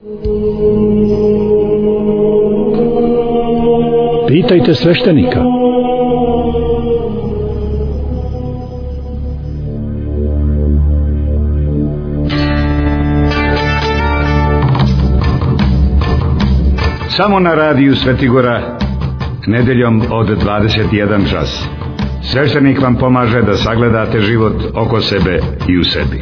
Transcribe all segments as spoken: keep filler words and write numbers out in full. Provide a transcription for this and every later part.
Pitajte sveštenika. Samo na radiju Svetigora, nedeljom od dvadeset jedan čas. Sveštenik vam pomaže da sagledate život oko sebe i u sebi.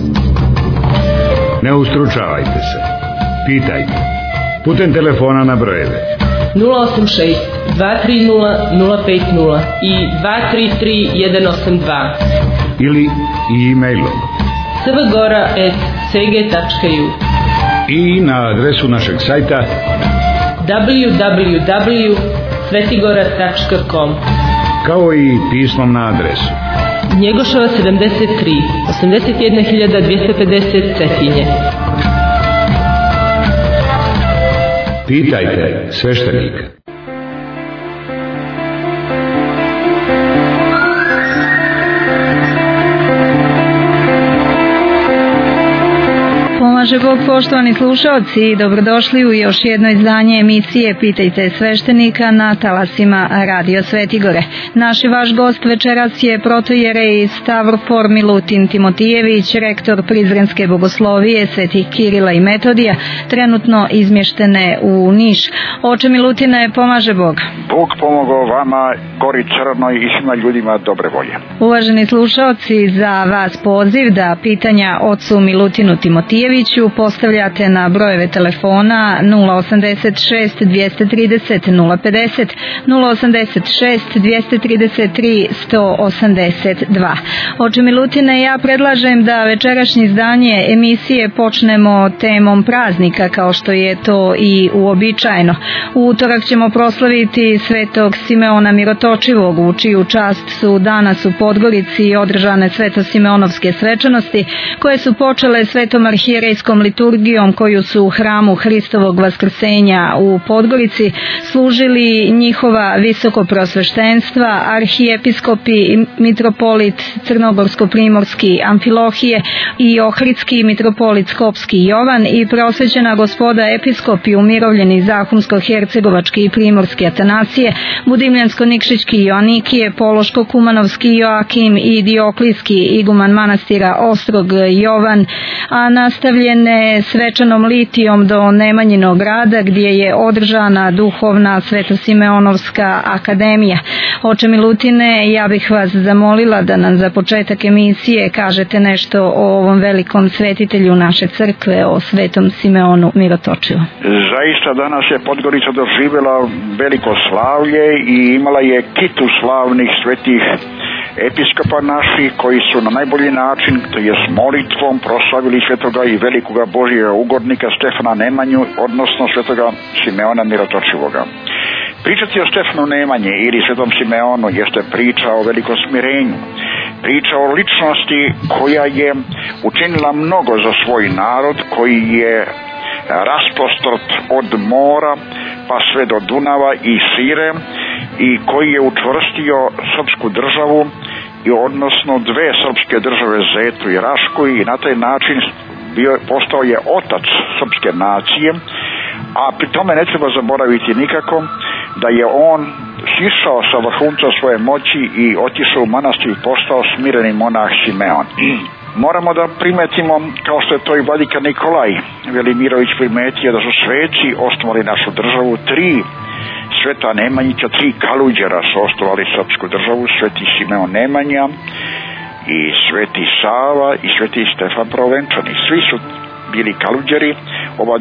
Ne ustručavajte se. Pitajte. Putem telefona na brojeve nula osam šest dva tri nula nula pet nula i dva tri tri jedan osam dva ili e-mailom svgora at s g tačka u i na adresu našeg sajta w w w tačka svetigora tačka com, kao i pismom na adresu Njegoševa sedamdeset tri, osamdeset jedna hiljada dvjesto pedeset Cetinje. Pitajte sveštenika. Pomaže Bog, poštovani slušalci, dobrodošli u još jedno izdanje emisije Pitajte sveštenika na talasima Radio Svetigore. Naš i vaš gost večeras je protojerej Stavrofor Milutin Timotijević, rektor Prizrenske bogoslovije Svetih Kirila i Metodija, trenutno izmještene u Niš. Oče Milutine, pomaže Bog. Bog pomogao vama, Gori Crnoj i svima ljudima dobre volje. Uvaženi slušalci, za vas poziv da pitanja ocu Milutinu Timotijeviću postavljate na brojeve telefona nula osam šest dva tri nula nula pedeset, nula osam šest dva tri tri sto osamdeset dva. Oče Milutine, ja predlažem da večerašnje izdanje emisije počnemo temom praznika, kao što je to i uobičajeno. U utorak ćemo proslaviti svetog Simeona Mirotočivog, u čiju čast su danas u Podgorici održane sveto-simeonovske svečanosti, koje su počele svetom arhijerejskom liturgijom koju su u hramu Hristovog vaskrsenja u Podgorici služili njihova visokoprosveštenstva, arhijepiskopi, mitropolit Crnogorsko-primorski Amfilohije i Ohridski mitropolit Skopski Jovan i preosvećena gospoda episkopi umirovljeni Zahumsko-hercegovački i primorski Atanasije, Budimljansko-nikšićki Joanikije, Pološko-kumanovski Joakim i Dioklijski iguman manastira Ostrog Jovan, a nastavljene svečanom litijom do Nemanjinog grada gdje je održana duhovna Sveto-Simeonovska akademija. Oče Milutine, ja bih vas zamolila da nam za početak emisije kažete nešto o ovom velikom svetitelju naše crkve, o svetom Simeonu Mirotočivu. Zaista danas je Podgorica doživjela veliko slavlje i imala je kitu slavnih svetih episkopa naših koji su na najbolji način, to je s molitvom, proslavili svetoga i velikoga Božjega ugodnika Stefana Nemanju, odnosno svetoga Simeona Mirotočivoga. Pričati o Stefanu Nemanji ili svetom Simeonu jeste priča o velikom smirenju, priča o ličnosti koja je učinila mnogo za svoj narod, koji je rasprostrt od mora pa sve do Dunava i šire i koji je učvrstio srpsku državu i odnosno dve srpske države, Zetu i Rašku, i na taj način bio, postao je otac srpske nacije, a pri tome ne treba zaboraviti nikako da je on sišao sa vrhunca svoje moći i otišao u manastir i postao smireni monah Simeon. Moramo da primetimo, kao što je to i vladika Nikolaj Velimirović primetio, da su sveci osnovali našu državu. Tri sveta Nemanjića, tri kaluđera su osnovali srpsku državu, sveti Simeon Nemanja i sveti Sava i sveti Stefan Prvenčani. Svi su bili kaluđeri, ova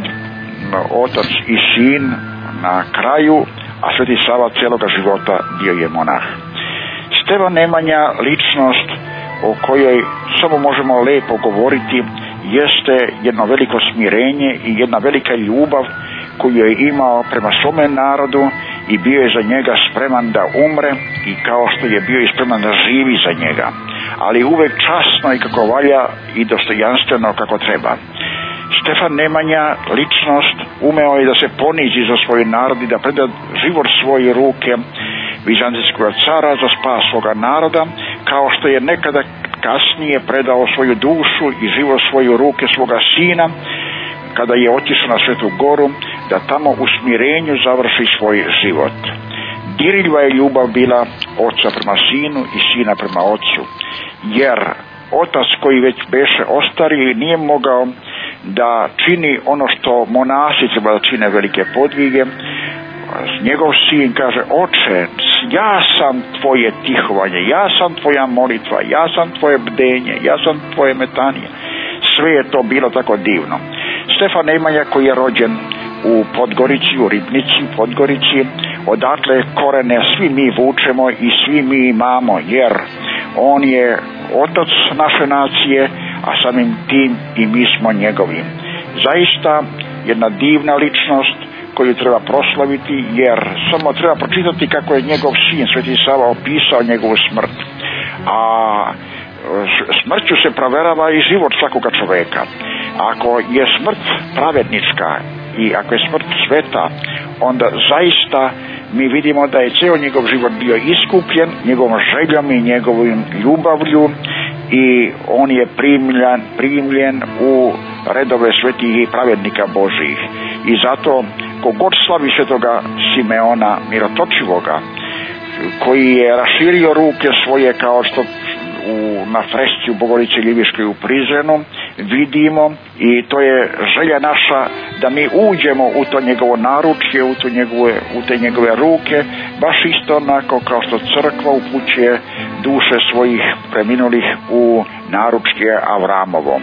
otac i sin na kraju, a sveti Sava cijeloga života bio je monah. Stefan Nemanja, ličnost o kojoj samo možemo lepo govoriti, jeste jedno veliko smirenje i jedna velika ljubav koju je imao prema svome narodu i bio je za njega spreman da umre i kao što je bio i spreman da živi za njega, ali uvek časno i kako valja i dostojanstveno kako treba. Stefan Nemanja, ličnost, umeo je da se ponizi za svoj narod i da preda život svoje ruke vizantijskog cara za spas svoga naroda, kao što je nekada kasnije predao svoju dušu i život svoju ruke svoga sina, kada je otišao na Svetu Goru, da tamo u smirenju završi svoj život. Dirljiva je ljubav bila oca prema sinu i sina prema ocu, jer otac koji već beše ostari nije mogao da čini ono što monasi treba da čine velike podvige. Njegov sin kaže: oče, ja sam tvoje tihovanje, ja sam tvoja molitva, ja sam tvoje bdenje, ja sam tvoje metanje. Sve je to bilo tako divno. Stefan Nemanja, koji je rođen u Podgorici, u Ribnici, u Podgorici, odatle korene svi mi vučemo i svi mi imamo, jer on je otac naše nacije, a samim tim i mi smo njegovi. Zaista jedna divna ličnost koju treba proslaviti, jer samo treba pročitati kako je njegov sin Sveti Sava opisao njegovu smrt. A smrću se proverava i život svakoga čoveka. Ako je smrt pravednička i ako je smrt sveta, onda zaista mi vidimo da je ceo njegov život bio iskupljen njegovom željom i njegovim ljubavlju, i on je primljen, primljen u redove svetih i pravednika Božijih. I zato kogod slavi svetoga Simeona Mirotočivoga, koji je raširio ruke svoje kao što u, na fresci u Bogorodici Ljiviškoj u Prizrenu vidimo, i to je želja naša da mi uđemo u to njegovo naručje, u, to njegove, u te njegove ruke, baš isto onako kao što crkva upućuje duše svojih preminulih u naručje Avramovom.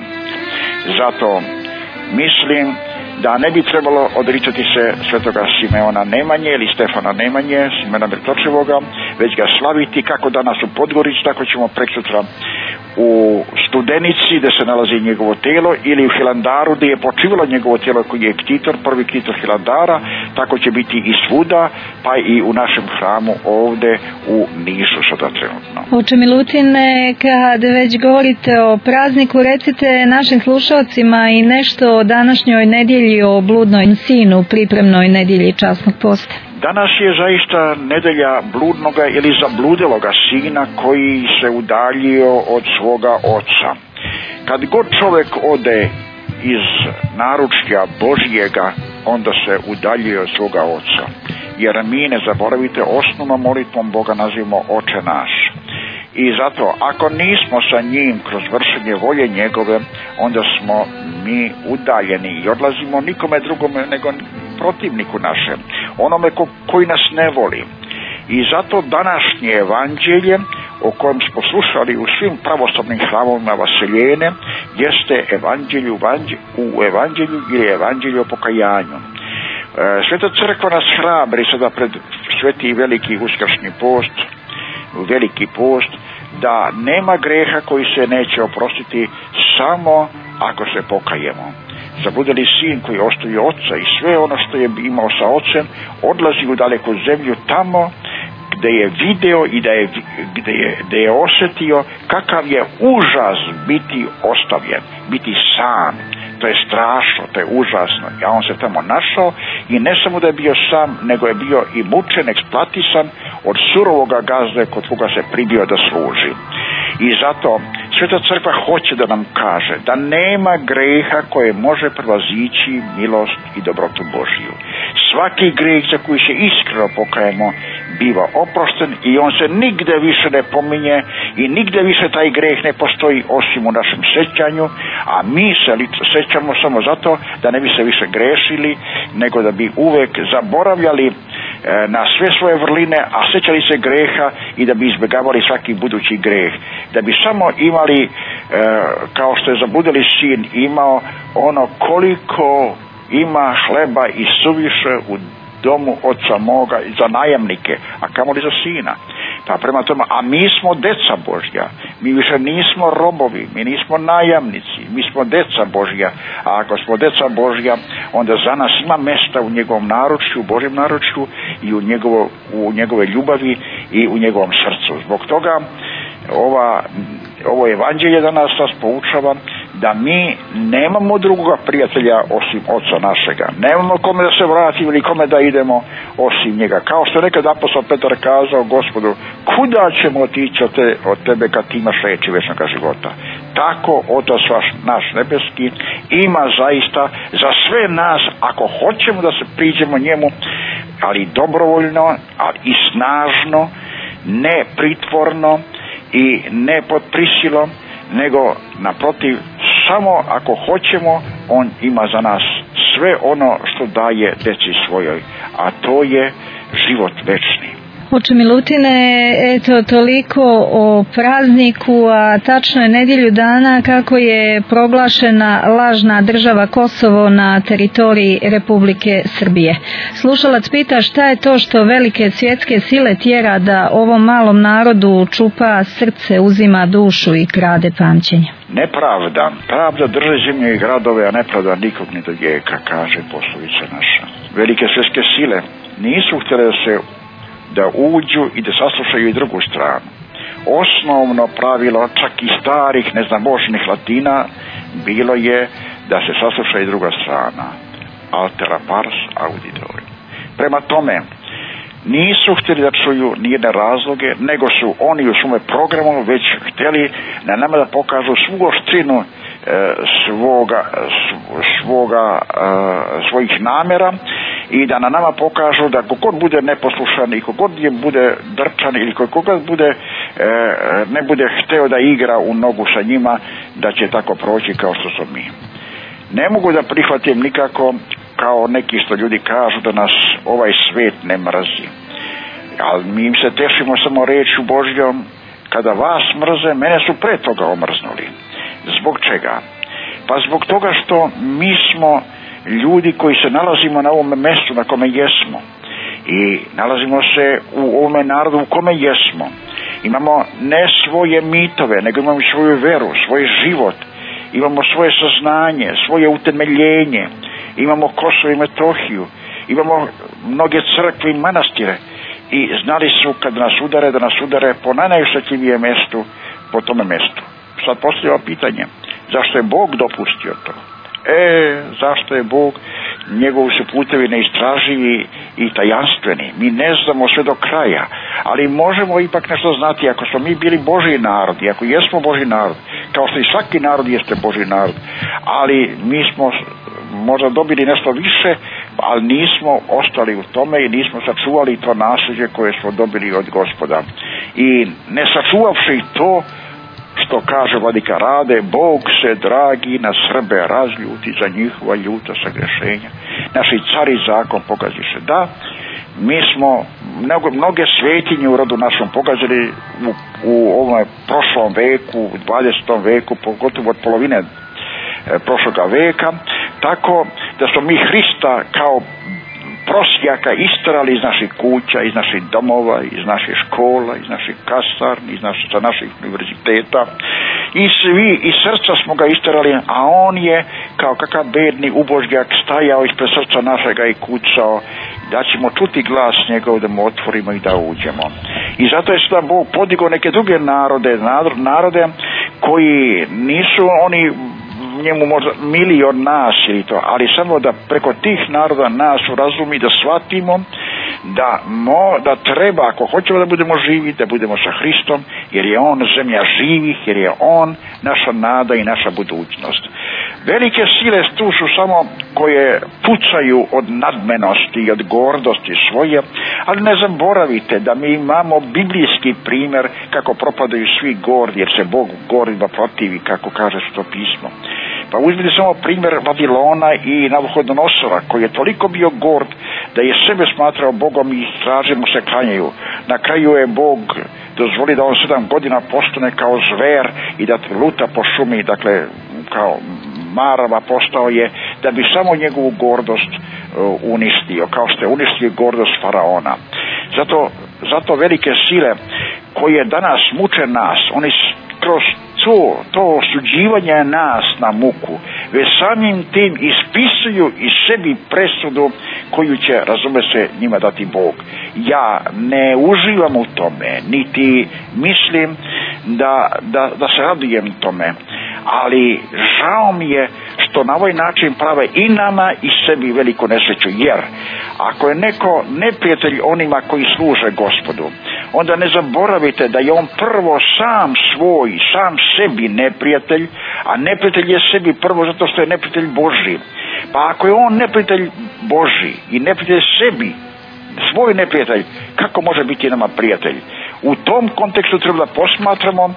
Zato mislim da ne bi trebalo odricati se svetoga Simeona Nemanje ili Stefana Nemanje, Simeona Mirotočivoga, već ga slaviti kako danas u Podgorici, tako ćemo preksutra u Studenici gdje se nalazi njegovo telo, ili u Hilandaru gdje je počivalo njegovo telo koji je ktitor, prvi ktitor Hilandara, tako će biti i svuda, pa i u našem hramu ovdje u Nišu sada trenutno. Oče Milutine, kad već govorite o prazniku, recite našim slušalcima i nešto o današnjoj nedjelji, o bludnoj sinu, pripremnoj nedjelji časnog posta. Danas je zaista nedelja bludnoga ili zabludeloga sina koji se udaljio od svoga oca. Kad god čovjek ode iz naručja Božjega, onda se udaljio od svoga oca. Jer mi, ne zaboravite, osnovnom molitvom Boga nazivamo Oče naš. I zato, ako nismo sa njim kroz vršenje volje njegove, onda smo mi udaljeni i odlazimo nikome drugome nego protivniku našem, onome ko, koji nas ne voli. I zato današnje evanđelje o kojem smo slušali u svim pravoslavnim hramovima Vasiljene jeste evanđelje u evanđelju ili evanđelje o pokajanju. E, Sveta crkva nas hrabri sada pred sveti i veliki uskršnji post, veliki post, da nema greha koji se neće oprostiti samo ako se pokajemo. Zabludeli sin koji ostavi oca i sve ono što je imao sa ocem odlazi u daleku zemlju, tamo gdje je video i da je, gdje je, gdje je osjetio kakav je užas biti ostavljen, biti sam. To je strašno, to je užasno. A on se tamo našao i ne samo da je bio sam, nego je bio i mučen, eksploatisan od surovoga gazde kod koga se pribio da služi. I zato Sveta crkva hoće da nam kaže da nema greha koje može prevazići milost i dobrotu Božju. Svaki greh za koji se iskreno pokajemo biva oprošten i on se nigde više ne pominje i nigde više taj greh ne postoji osim u našem sećanju, a mi se sećamo samo zato da ne bi se više grešili, nego da bi uvek zaboravljali na sve svoje vrline, a sećali se greha i da bi izbjegavali svaki budući greh. Da bi samo imali, e, kao što je zabludeli sin imao, ono koliko ima hleba i suviše u domu oca moga za najamnike, a kamoli za sina. Pa prema tome, a mi smo deca Božja, mi više nismo robovi, mi nismo najamnici, mi smo deca Božja, a ako smo deca Božja, onda za nas ima mesta u njegovom naručju, u Božjem naručju i u, njegovo, u njegove ljubavi i u njegovom srcu. Zbog toga ova, ovo evanđelje danas nas poučava da mi nemamo drugoga prijatelja osim oca našega. Nemamo kome da se vratimo ili kome da idemo osim njega. Kao što je nekad apostol Petar kazao Gospodu, kuda ćemo otići od, te, od tebe kad ti imaš reči večnoga života? tako Otac vaš naš nebeski ima zaista za sve nas, ako hoćemo da se priđemo njemu, ali dobrovoljno, ali i snažno, ne pritvorno i ne pod prisilom, nego naprotiv, samo ako hoćemo, on ima za nas sve ono što daje deci svojoj, a to je život večni. Oče Milutine, eto toliko o prazniku, a tačno je nedjelju dana kako je proglašena lažna država Kosovo na teritoriji Republike Srbije. Slušalac pita šta je to što velike svjetske sile tjera da ovom malom narodu čupa srce, uzima dušu i krade pamćenje. Nepravda, pravda drži zemlju i gradove, a nepravda nikog ne dovijeka, kaže poslovica naša. Velike svjetske sile nisu htjele da se da uđu i da saslušaju i drugu stranu. Osnovno pravilo čak i starih neznabožnih Latina bilo je da se sasluša i druga strana. Altera pars auditor. Prema tome, nisu htjeli da čuju nijedne razloge, nego su oni u svome programu već htjeli na nama da pokažu svu oštrinu e, svoga, svoga, e, svojih namjera i da na nama pokažu da kogod bude neposlušan i kogod je bude drčan ili kogod bude, e, ne bude hteo da igra u nogu sa njima, da će tako proći kao što smo mi. Ne mogu da prihvatim nikako, kao neki što ljudi kažu, da nas ovaj svijet ne mrzi. Ali mi im se tešimo samo rečju Božjom, kada vas mrze, mene su pre toga omrznuli. Zbog čega? Pa zbog toga što mi smo ljudi koji se nalazimo na ovom mjestu na kome jesmo. I nalazimo se u ovome narodu u kome jesmo. Imamo ne svoje mitove, nego imamo svoju veru, svoj život. Imamo svoje saznanje, svoje utemeljenje. Imamo Kosovo i Metohiju. Imamo mnoge crkve i manastire. I znali su kad nas udare, da nas udare po najnajosjetljivijem mjestu, po tome mjestu. Sad postavljamo pitanje, zašto je Bog dopustio to? E, zašto je Bog, njegovi su putevi neistraživi i tajanstveni. Mi ne znamo sve do kraja, ali možemo ipak nešto znati ako smo mi bili Božji narod i ako jesmo Božji narod, kao što i svaki narod jeste Božji narod, ali mi smo možda dobili nešto više, ali nismo ostali u tome i nismo sačuvali to nasljeđe koje smo dobili od Gospoda. I ne sačuvavši to, što kaže vladika Rade, Bog se dragi na Srbe razljuti za njihova ljuta sagrešenja. Naši cari zakon pogaziše. Da, mi smo mnogo, mnoge svetinje u rodu našom pogazili u, u ovom prošlom veku, u dvadesetom veku, pogotovo od polovine e, prošloga veka, tako da smo mi Hrista kao prosjaka isterali iz naših kuća, iz naših domova, iz naših škola, iz naših kasarni, iz naših, sa naših univerziteta. I svi, iz srca smo ga isterali, a on je kao kakav bedni ubožnjak stajao ispred srca našega i kucao da ćemo čuti glas njegov, da mu otvorimo i da uđemo. I zato je sada Bog podigao neke druge narode, narode koji nisu oni njemu možda mili od nas ili to, ali samo da preko tih naroda nas razumi, da shvatimo da, mo, da treba, ako hoćemo da budemo živi, da budemo sa Hristom, jer je on zemlja živih, jer je on naša nada i naša budućnost. Velike sile tu su samo koje pucaju od nadmenosti i od gordosti svoje, ali ne zaboravite da mi imamo biblijski primjer kako propadaju svi gordi, jer se Bog gordima protivi, kako kaže to pismo. Pa uzmite samo primjer Vavilona i Navuhodonosora, koji je toliko bio gord da je sebe smatrao Bogom i straže mu se klanjaju. Na kraju je Bog dozvoli da on sedam godina postane kao zver i da luta po šumi, dakle kao marava postao je, da bi samo njegovu gordost uh, uništio, kao što je uništio gordost faraona. Zato, zato velike sile koje danas muče nas, oni kroz to, to osuđivanje nas na muku, već samim tim ispisuju i sebi presudu koju će, razume se, njima dati Bog. Ja ne uživam u tome, niti mislim da, da, da se radujem tome, ali žao mi je što na ovaj način prave i nama i sebi veliku nesreću. Jer ako je neko neprijatelj onima koji služe Gospodu, onda ne zaboravite da je on prvo sam svoj, sam sebi neprijatelj, a neprijatelj je sebi prvo zato što je neprijatelj Božji. Pa ako je on neprijatelj Božji i neprijatelj sebi, svoj neprijatelj, kako može biti nama prijatelj? U tom kontekstu treba da posmatramo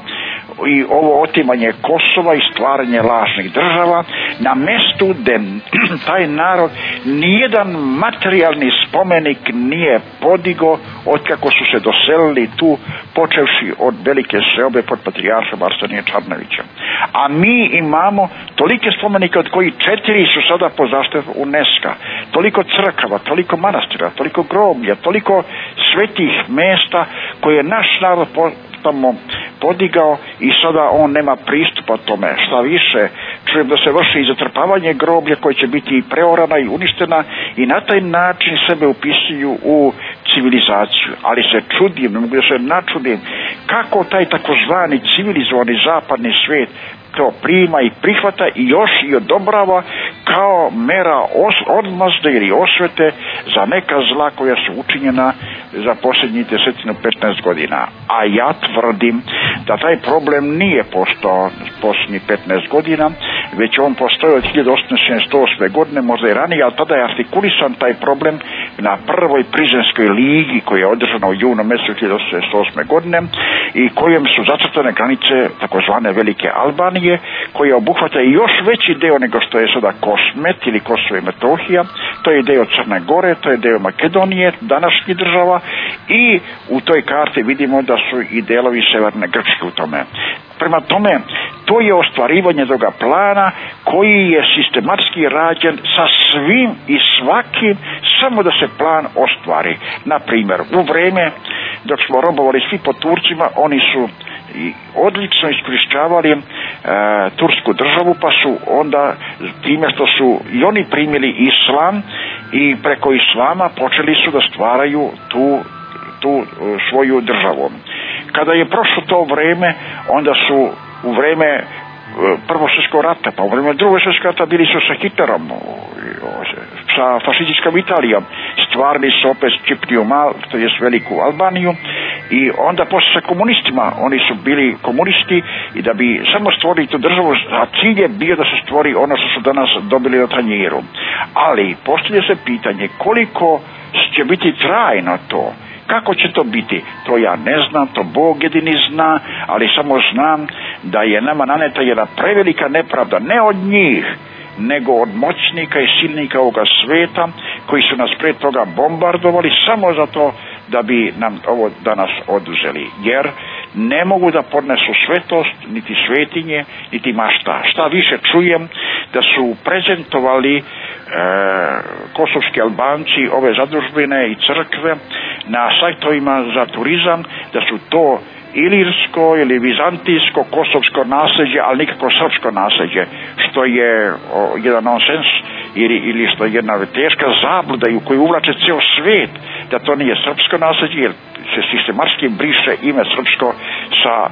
i ovo otimanje Kosova i stvaranje lažnih država na mestu gde taj narod nijedan materijalni spomenik nije podigo otkako su se doselili tu, počevši od velike seobe pod patrijarhom Arsenija Čarnovića. A mi imamo tolike spomenike od koji četiri su sada po zaštitu UNESCO, toliko crkava, toliko manastira, toliko groblja, toliko svetih mesta koje je naš narod po tamo podigao i sada on nema pristupa tome. Šta više, čujem da se vrši i zatrpavanje groblja koje će biti preorana i uništena i na taj način sebe upisuju u civilizaciju. Ali se čudim, ne mogu da se načudim kako taj takozvani civilizovani zapadni svijet to prima i prihvata i još i odobrava kao mera odmazde ili osvete za neka zla koja su učinjena za posljednjih desetinu petnaest godina. A ja tvrdim da taj problem nije postao posljednjih petnaest godina, već on postoji od hiljadu osamsto sedamdeset osme godine, možda i ranije, ali tada je artikulisan taj problem na prvoj Prizrenskoj ligi koja je održana u junu mjesecu hiljadu osamsto sedamdeset osme godine i kojem su zacrtane granice takozvane Velike Albanije, koja obuhvata i još veći deo nego što je sada Kosmet ili Kosovo i Metohija. To je deo Crne Gore, to je deo Makedonije, današnjih država, i u toj karti vidimo da su i delovi Severne Grčke u tome. Prema tome, to je ostvarivanje toga plana koji je sistematski rađen sa svim i svakim, samo da se plan ostvari. Na primjer, u vreme dok smo robovali svi pod Turcima, oni su i odlično iskorištavali e, tursku državu, pa su onda time što su i oni primili islam i preko islama počeli su da stvaraju tu, tu svoju državu. Kada je prošlo to vreme, onda su u vreme Prvog svjetskog rata, pa u vreme Drugog svjetskog rata bili su sa Hitlerom, sa fašističkom Italijom, stvarili su opet Čipniju Mal, to je veliku Albaniju, i onda poslije sa komunistima, oni su bili komunisti i da bi samo stvorili tu državu, a cilj je bio da se stvori ono što su danas dobili na tanjiru. Ali postavlja se pitanje koliko će biti trajno to. Kako će to biti? To ja ne znam, to Bog jedini zna, ali samo znam da je nama naneta jedna prevelika nepravda, ne od njih, nego od moćnika i silnika ovoga sveta, koji su nas pre toga bombardovali samo zato da bi nam ovo danas oduzeli. Jer ne mogu da podnesu svetost, niti svetinje, niti mašta. Šta više čujem da su prezentovali e, kosovski Albanci ove zadužbine i crkve na sajtovima za turizam, da su to ilirsko ili vizantijsko kosovsko nasljeđe, ali nikako srpsko nasljeđe, što je o, jedan nonsens ili, ili što je jedna teška zabluda u koju uvlače ceo svet da to nije srpsko nasljeđe, jer se sistematski briše ime srpsko sa e,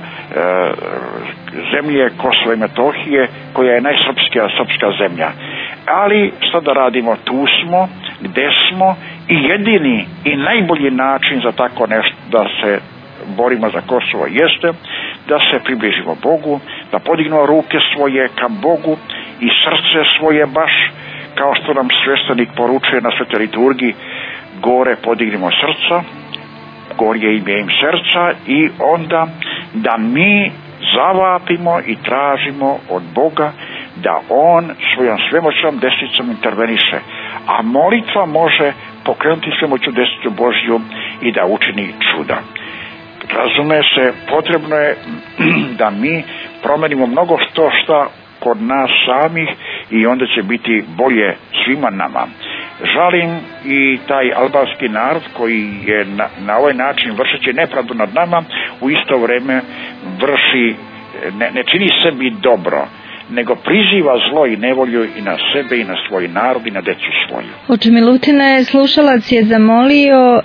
zemlje Kosova i Metohije, koja je najsrpskija srpska zemlja. Ali što da radimo? Tu smo, gde smo, i jedini i najbolji način za tako nešto da se borimo za Kosovo jeste da se približimo Bogu, da podignemo ruke svoje ka Bogu i srce svoje, baš kao što nam sveštenik poručuje na svetoj liturgiji, gore podignemo srca, gorje ime im srca, i onda da mi zavapimo i tražimo od Boga da On svojom svemoćnom desnicom interveniše, a molitva može pokrenuti svemoću desnicu Božju i da učini čuda. Razume se, potrebno je da mi promenimo mnogo što šta kod nas samih i onda će biti bolje svima nama. Žalim i taj albanski narod koji je na, na ovaj način vršeći nepravdu nad nama, u isto vreme vrši, ne, ne čini sebi dobro, nego priziva zlo i nevolju i na sebe i na svoj narod i na decu svoju. Oče Milutine, slušalac je zamolio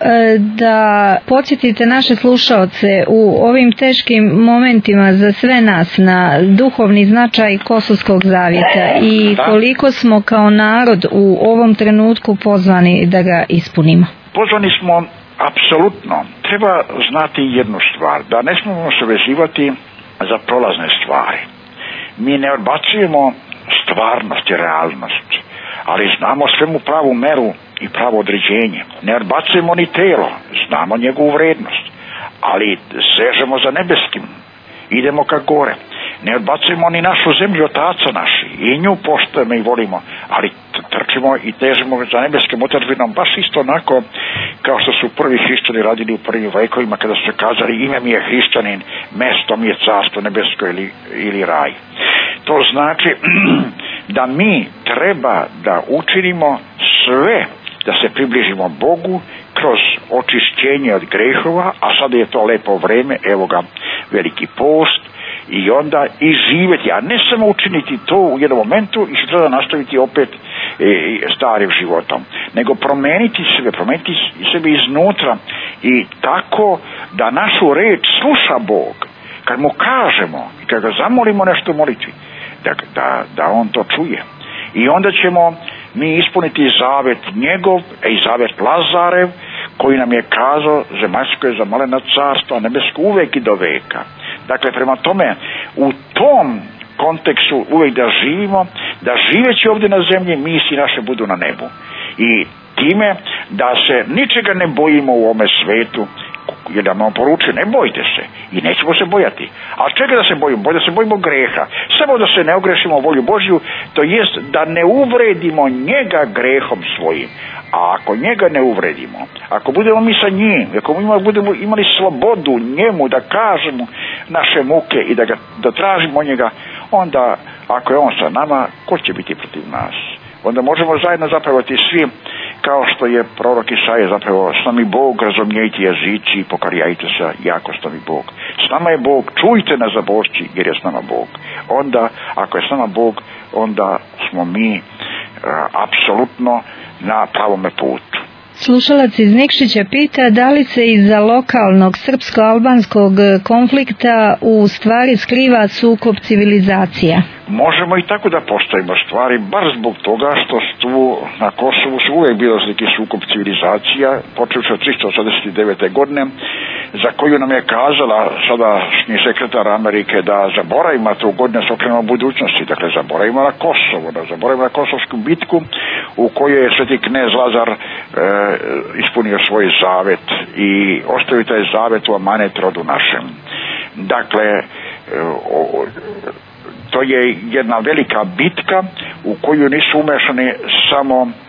da podsjetite naše slušaoce u ovim teškim momentima za sve nas na duhovni značaj Kosovskog zavjeta i koliko smo kao narod u ovom trenutku pozvani da ga ispunimo. Pozvani smo apsolutno. Treba znati jednu stvar, da ne smemo se vezivati za prolazne stvari. Mi ne odbacujemo stvarnost i realnost, ali znamo svemu pravu meru i pravo određenje. Ne odbacujemo ni telo, znamo njegovu vrednost, ali sežemo za nebeskim, idemo ka gore. Ne odbacujemo ni našu zemlju otaca naši i nju poštujemo i volimo, ali trčimo i težimo za nebeskim otadžinom baš isto onako kao što su prvi hrišćani radili u prvim vekovima kada su kazali ime mi je hrišćanin, mesto mi je carstvo nebesko ili, ili raj. To znači da mi treba da učinimo sve da se približimo Bogu kroz očišćenje od grehova, a sada je to lepo vreme, evo ga veliki post, i onda i živjeti, a ne samo učiniti to u jednom momentu i sutra nastaviti opet e, starim životom, nego promeniti sebe, promeniti sebe iznutra i tako da našu reč sluša Bog. Kad mu kažemo i kad ga zamolimo nešto u molitvi, da, da, da on to čuje. I onda ćemo mi ispuniti zavet njegov, i zavet Lazarev, koji nam je kazao zemaljsko je zamaleno carstvo, a nebesko uvek i do veka. Dakle, prema tome, u tom kontekstu uvijek da živimo, da živeći ovdje na zemlji, misli naše budu na nebu. I time da se ničega ne bojimo u ovome svetu, jer da nam poručuje, ne bojte se i nećemo se bojati. A čega da se bojimo? Bolje da se bojimo greha. Samo da se ne ogrešimo volju Božju, to jest da ne uvredimo njega grehom svojim. A ako njega ne uvredimo, ako budemo mi sa njim, ako budemo imali slobodu njemu da kažemo naše muke i da, ga, da tražimo njega, onda ako je on sa nama, ko će biti protiv nas? Onda možemo zajedno zaprevati svi, kao što je prorok Isaija zapravo, s nama Bog, razumijete jezici i pokarijajte se, jako s nama Bog. S nama je Bog, čujte nas za Bošći, jer je s nama Bog. Onda, ako je s nama Bog, onda smo mi uh, apsolutno na pravome putu. Slušalac iz Nikšića pita da li se iza lokalnog srpsko-albanskog konflikta u stvari skriva sukob civilizacija. Možemo i tako da postavimo stvari, bar zbog toga što tu na Kosovu su uvijek bilo neki sukob civilizacija, počevši od tristo osamdeset devete godine, za koju nam je kazala sadašnji sekretar Amerike da zaboravimo tu godinu s okrenom budućnosti, dakle zaboravimo na Kosovo, da zaboravimo na kosovsku bitku u kojoj je sveti knez Lazar e, ispunio svoj zavet i ostavio taj zavet u amanet rodu našem. Dakle, e, o, to je jedna velika bitka u koju nisu umešani samo e,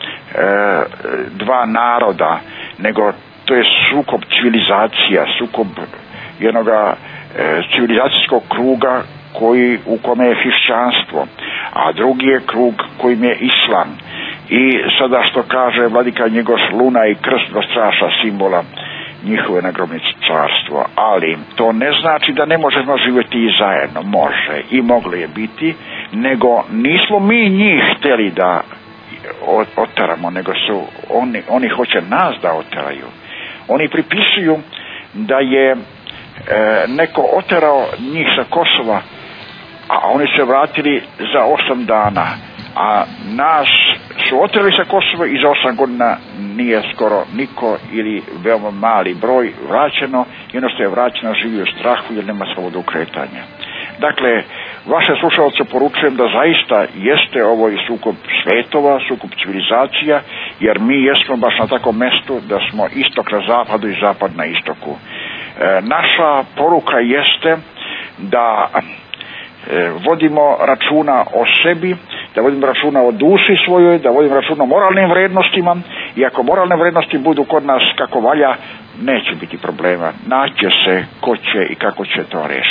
dva naroda, nego to je sukob civilizacija, sukob jednog e, civilizacijskog kruga koji, u kome je hrišćanstvo, a drugi je krug kojim je islam. I sada što kaže vladika Njegoš, luna i krst do straša simbola njihove nagrobnice carstvo, ali to ne znači da ne možemo živjeti i zajedno, može i moglo je biti, nego nismo mi njih htjeli da oteramo, nego su oni, oni hoće nas da oteraju. Oni pripisuju da je e, neko oterao njih sa Kosova, a oni se vratili za osam dana, a nas su oterali sa Kosova i za osam godina nije skoro niko ili veoma mali broj vraćeno, i ono što je vraćeno živi u strahu jer nema slobodu kretanja. Dakle, vaše slušalce poručujem da zaista jeste ovo i sukob svetova, sukob civilizacija, jer mi jesmo baš na takvom mjestu da smo istok na zapadu i zapad na istoku. E, naša poruka jeste da e, vodimo računa o sebi, da vodimo računa o duši svojoj, da vodimo računa o moralnim vrednostima, i ako moralne vrednosti budu kod nas kako valja, neće biti problema. Naće se ko će i kako će to rešiti.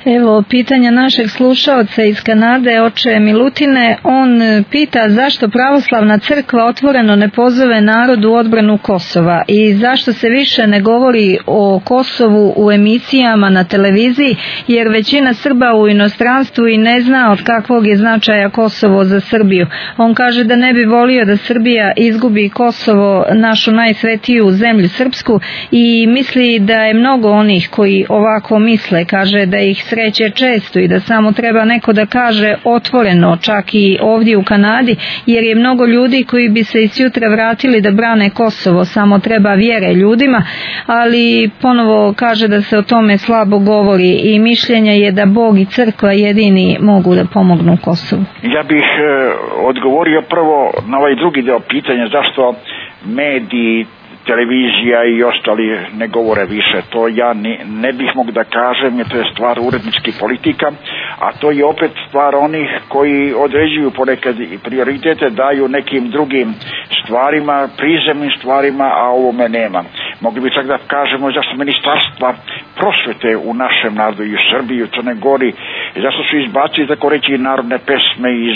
Evo pitanja našeg slušaoca iz Kanade, oče Milutine. On pita zašto pravoslavna crkva otvoreno ne pozove narod u odbranu Kosova i zašto se više ne govori o Kosovu u emisijama na televiziji, jer većina Srba u inostranstvu i ne zna od kakvog je značaja Kosovo za Srbiju. On kaže da ne bi volio da Srbija izgubi Kosovo, našu najsvetiju zemlju srpsku, i misli da je mnogo onih koji ovako misle. Kaže da ih sreće često i da samo treba neko da kaže otvoreno, čak i ovdje u Kanadi, jer je mnogo ljudi koji bi se i sutra vratili da brane Kosovo, samo treba vjere ljudima, ali ponovo kaže da se o tome slabo govori i mišljenja je da Bog i crkva jedini mogu da pomognu Kosovu. Ja bih e, odgovorio prvo na ovaj drugi deo pitanja, zašto mediji, televizija i ostali ne govore više. To ja ne, ne bih mogu da kažem, jer to je stvar uredničkih politika, a to je opet stvar onih koji određuju ponekad i prioritete, daju nekim drugim stvarima, prizemnim stvarima, a ovome nema. Mogli bi čak da kažemo zašto ministarstva prosvete u našem narodu i u Srbiji, u Crnoj Gori, zašto su izbacili, tako reći, narodne pesme iz,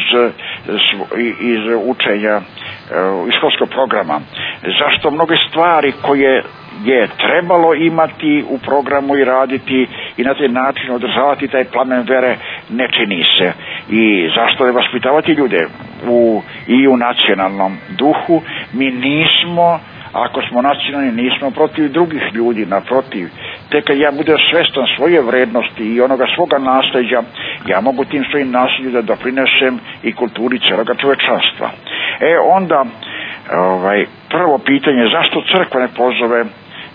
iz učenja, iz školskog programa. Zašto mnoge stvari koje je trebalo imati u programu i raditi i na taj način održavati taj plamen vere ne čini se. I zašto ne vaspitavati ljude u, i u nacionalnom duhu? Mi nismo, ako smo nacionalni, nismo protiv drugih ljudi, naprotiv. Tek kad ja budem svestan svoje vrednosti i onoga svoga nasljeđa, ja mogu tim svojim nasljeđem da doprinesem i kulturi cijeloga čovečanstva. E onda, ovaj, prvo pitanje, zašto crkva ne pozove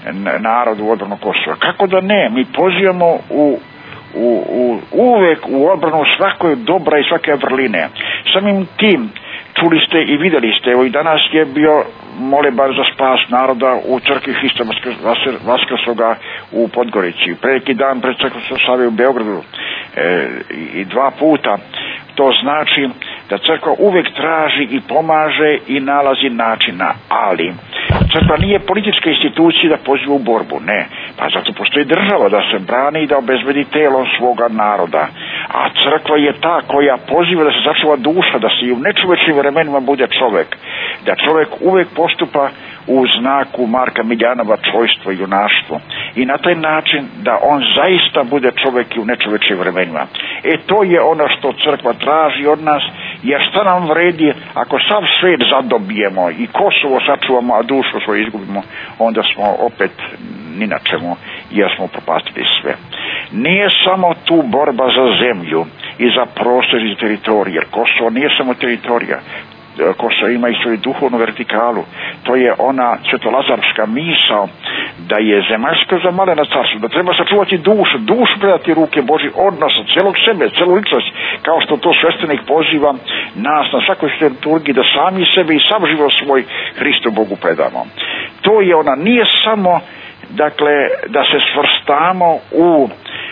narod u odbranu Kosova? Kako da ne? Mi pozivamo u, u, u, uvek u odbranu svakoj dobra i svake vrline. Samim tim, čuli ste i vidjeli ste, evo i danas je bio molebar za spas naroda u crkvi Hrista Vaskrsoga u Podgorici. Pre neki dan pred crkvom Save u Beogradu e, i dva puta. To znači da crkva uvek traži i pomaže i nalazi načina, ali crkva nije politička institucija da poziva u borbu, ne. Pa zato postoji država da se brani i da obezbedi telo svoga naroda. A crkva je ta koja poziva da se sačuva duša, da se i u nečovečnim vremenima bude čovek. Da čovek uvek postupa u znaku Marka Miljanova čojstvo i junaštvo. I na taj način da on zaista bude čovek i u nečovečnim vremenima. E to je ono što crkva traži od nas, jer šta nam vredi ako sav svet zadobijemo i Kosovo sačuvamo, a dušu svoju izgubimo, onda smo opet ni na čemu, jer smo propastili sve. Nije samo tu borba za zemlju i za prostor i teritoriju, jer Kosovo nije samo teritorija. Kosovo ima i svoju duhovnu vertikalu. To je ona svetolazarska misao da je zemaljsko zamaleno carstvo, da treba sačuvati dušu, dušu predati ruke Božji, odnosa, celog sebe, celu ličnost, kao što to sveštenik poziva nas na svakoj liturgiji da sami sebe i sam život svoj Hristu Bogu predamo. To je ona, nije samo dakle da se svrstamo u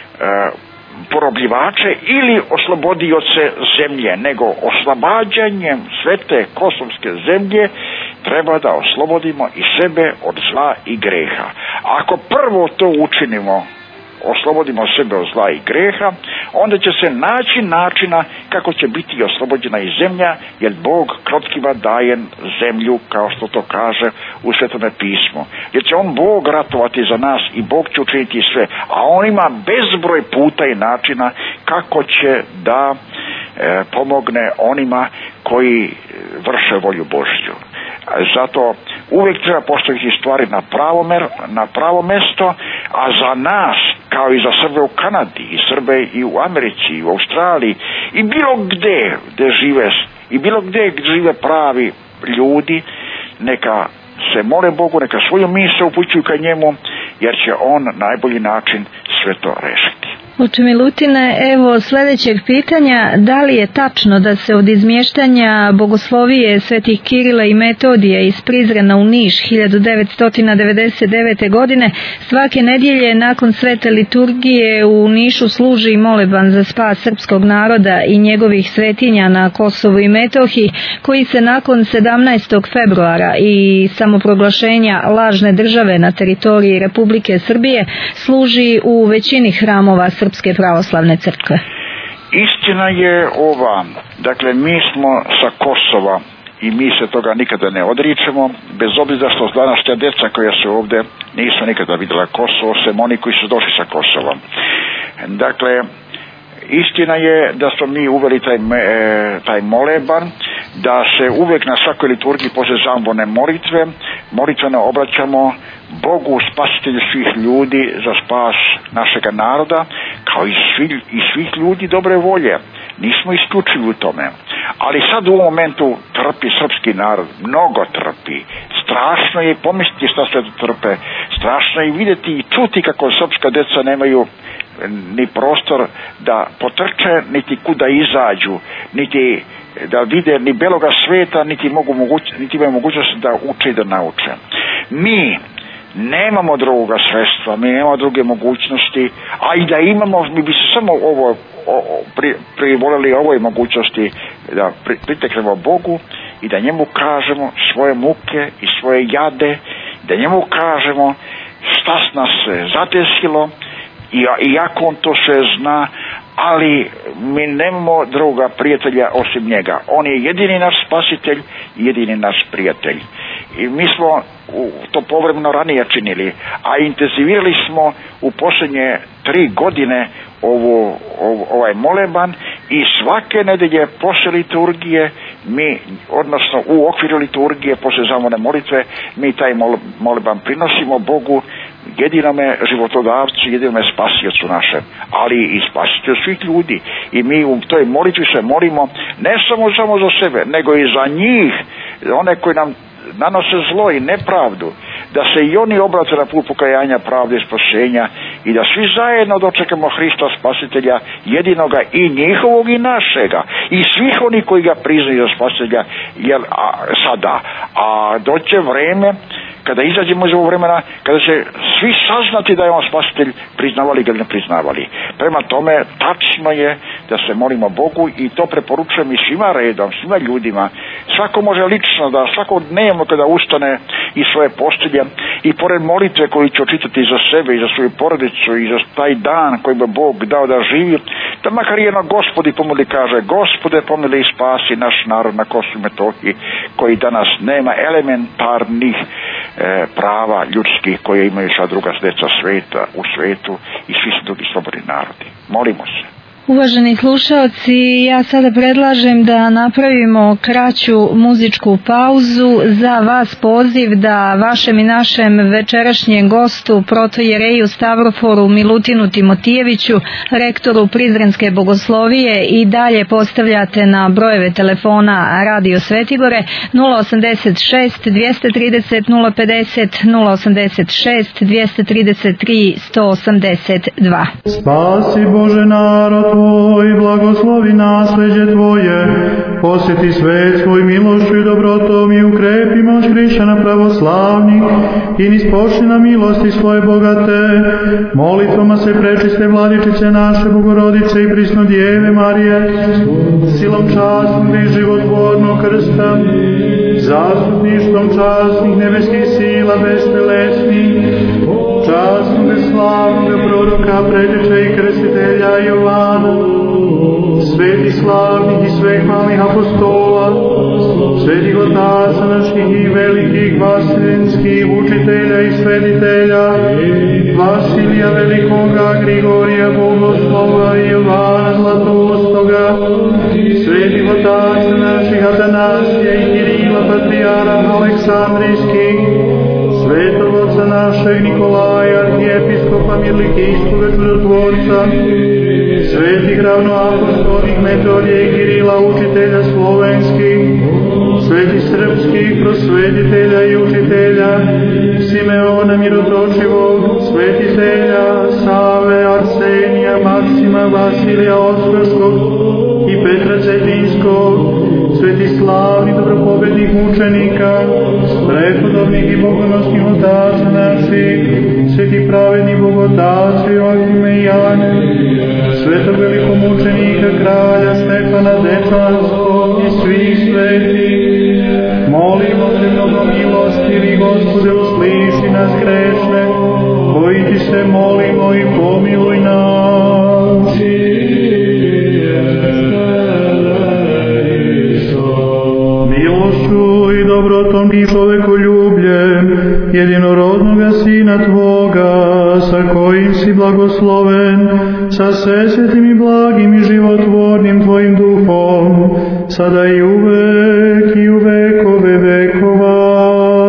e, porobljivače ili oslobodioce zemlje, nego oslobađanjem svete kosovske zemlje treba da oslobodimo i sebe od zla i greha. Ako prvo to učinimo, oslobodimo sebe od zla i greha, onda će se naći načina kako će biti oslobođena i zemlja, jer Bog krotkima daje zemlju, kao što to kaže u Svetome pismu. Jer će on Bog ratovati za nas i Bog će učiniti sve, a on ima bezbroj puta i načina kako će da e, pomogne onima koji vrše volju Božju. Zato uvijek treba postaviti stvari na pravo, mer, na pravo mesto, a za nas, kao i za Srbe u Kanadi, i Srbe i u Americi, i u Australiji, i bilo gde gde žive, i bilo gde gde žive pravi ljudi, neka se mole Bogu, neka svoju misao upućuju ka njemu, jer će on na najbolji način sve to rešiti. Oče Milutine, evo sljedećeg pitanja, da li je tačno da se od izmještanja bogoslovije svetih Kirila i Metodija iz Prizrena u Niš hiljadu devetsto devedeset devete. godine svake nedjelje nakon svete liturgije u Nišu služi moleban za spas srpskog naroda i njegovih svetinja na Kosovu i Metohiji, koji se nakon sedamnaestog februara i samoproglašenja lažne države na teritoriji Republike Srbije služi u većini hramova Srbije Srpske pravoslavne crkve? Istina je ova, dakle mi smo sa Kosova i mi se toga nikada ne odričemo, bez obzira što današnja djeca koja su ovdje nisu nikada vidjela Kosovo, sem oni koji su došli sa Kosova. Dakle, istina je da smo mi uveli taj, taj moleban, da se uvijek na svakoj liturgiji poslije zambone molitve, molitveno obraćamo Bogu, spasitelju svih ljudi, za spas našega naroda, kao i svih, i svih ljudi dobre volje. Nismo isključivi u tome. Ali sad u ovom momentu trpi srpski narod, mnogo trpi. Strašno je pomisliti šta sve to trpe. Strašno je vidjeti i čuti kako srpska djeca nemaju ni prostor da potrče, niti kuda izađu, niti da vide ni beloga sveta, niti, mogu moguć, niti imaju mogućnost da uče i da nauče. Mi nemamo drugoga sredstva, mi nemamo druge mogućnosti, a i da imamo, mi bi se samo ovo o, pri, privolili ovoj mogućnosti da pri, priteknemo Bogu i da njemu kažemo svoje muke i svoje jade, da njemu kažemo šta nas se zadesilo, I, iako on to sve zna, ali mi nemamo druga prijatelja osim njega. On je jedini naš spasitelj i jedini naš prijatelj. I mi smo to povremeno ranije činili, a intenzivirali smo u posljednje tri godine ovo, ovo, ovaj moleban i svake nedelje poslije liturgije mi, odnosno u okviru liturgije poslije zamone molitve, mi taj moleban prinosimo Bogu, jedinome životodavcu, jedinome spasiocu našem, ali i spasitelju svih ljudi. I mi u toj molitvi se molimo ne samo samo za sebe, nego i za njih, one koji nam nanose zlo i nepravdu, da se i oni obrate na put pokajanja, pravde i spasenja i da svi zajedno dočekamo Hrista spasitelja, jedinoga i njihovog i našega i svih oni koji ga priznaju za spasitelja, jer a, sada, a doće vreme kada izađemo iz ovog vremena, kada će svi saznati da je on spasitelj, priznavali ga ili ne priznavali. Prema tome, tačno je da se molimo Bogu i to preporučujem i svima redom, svima ljudima. Svako može lično da svakodnevno kada ustane iz svoje postelje i pored molitve koju će očitati za sebe i za svoju porodicu i za taj dan koji bi Bog dao da živi, da makar jedno Gospodi pomoli kaže: Gospode pomili i spasi naš narod na Kosovu i Metohiji, koji danas nema elementarnih e, prava ljudskih koje imaju sva druga deca sveta u svetu i svi su drugi slobodni narodi. Molimo se. Uvaženi slušaoci, ja sada predlažem da napravimo kraću muzičku pauzu. Za vas poziv da vašem i našem večerašnjem gostu, protojereju Stavroforu Milutinu Timotijeviću, rektoru Prizrenske bogoslovije, i dalje postavljate na brojeve telefona Radio Svetigore nula osamdeset šest dvjesto trideset nula pedeset, nula osamdeset šest dvjesto trideset tri sto osamdeset dva. Spasi Bože narod Tvoj, blagoslovi nasleđe Tvoje, posjeti svet svoj milošću i dobrotom i ukrepi moć hrišćana pravoslavnih i nispošli na milosti svoje bogate. Molitvama se prečiste vladičice naše Bogorodice i prisno Djeve Marije, silom častnog i životvornog krsta, zastupništvom častnih nebeskih sila bestelesnih, častnog i slavnog proroka, preteča i krstitelja Jovana, sveti slavnih i sveh malih apostola, svetih otaca naših i velikih vaseljenskih učitelja i svetitelja, Vasilija Velikoga, Grigorija Bogoslova i Jovana Zlatostoga, svetih otaca naših Atanasija i Kirila Patrijara Aleksandrijskih, svetog oca našeg Nikolaja, arhijepiskopa Mirlikijskog čudotvorca, svetih ravnoapostolnih Metodija i Kirila, učitelja slovenskih, svetih srpskih prosvetitelja i učitelja, Simeona Mirotočivog, svetitelja Save, Arsenija, Maksima, Vasilija Ostroškog i Petra Cetinskog, svetih slavnih dobropobednih mučenika, prethodovnih i bogonosnih otaca naših, svetih pravednih bogotaca Joakime i Jane, svetog velikomučenika kralja Stefana Dečanskog i svih svetih. Molimo te mnogo milostivi, Gospode, usliši nas grešne, koji ti se molimo i pomiluj nas. čovekoljubljem jedinorodnoga Sina Tvoga, sa kojim si blagosloven, sa svesvetim i blagim i životvornim Tvojim duhom, sada i uvek i u vekove vekova.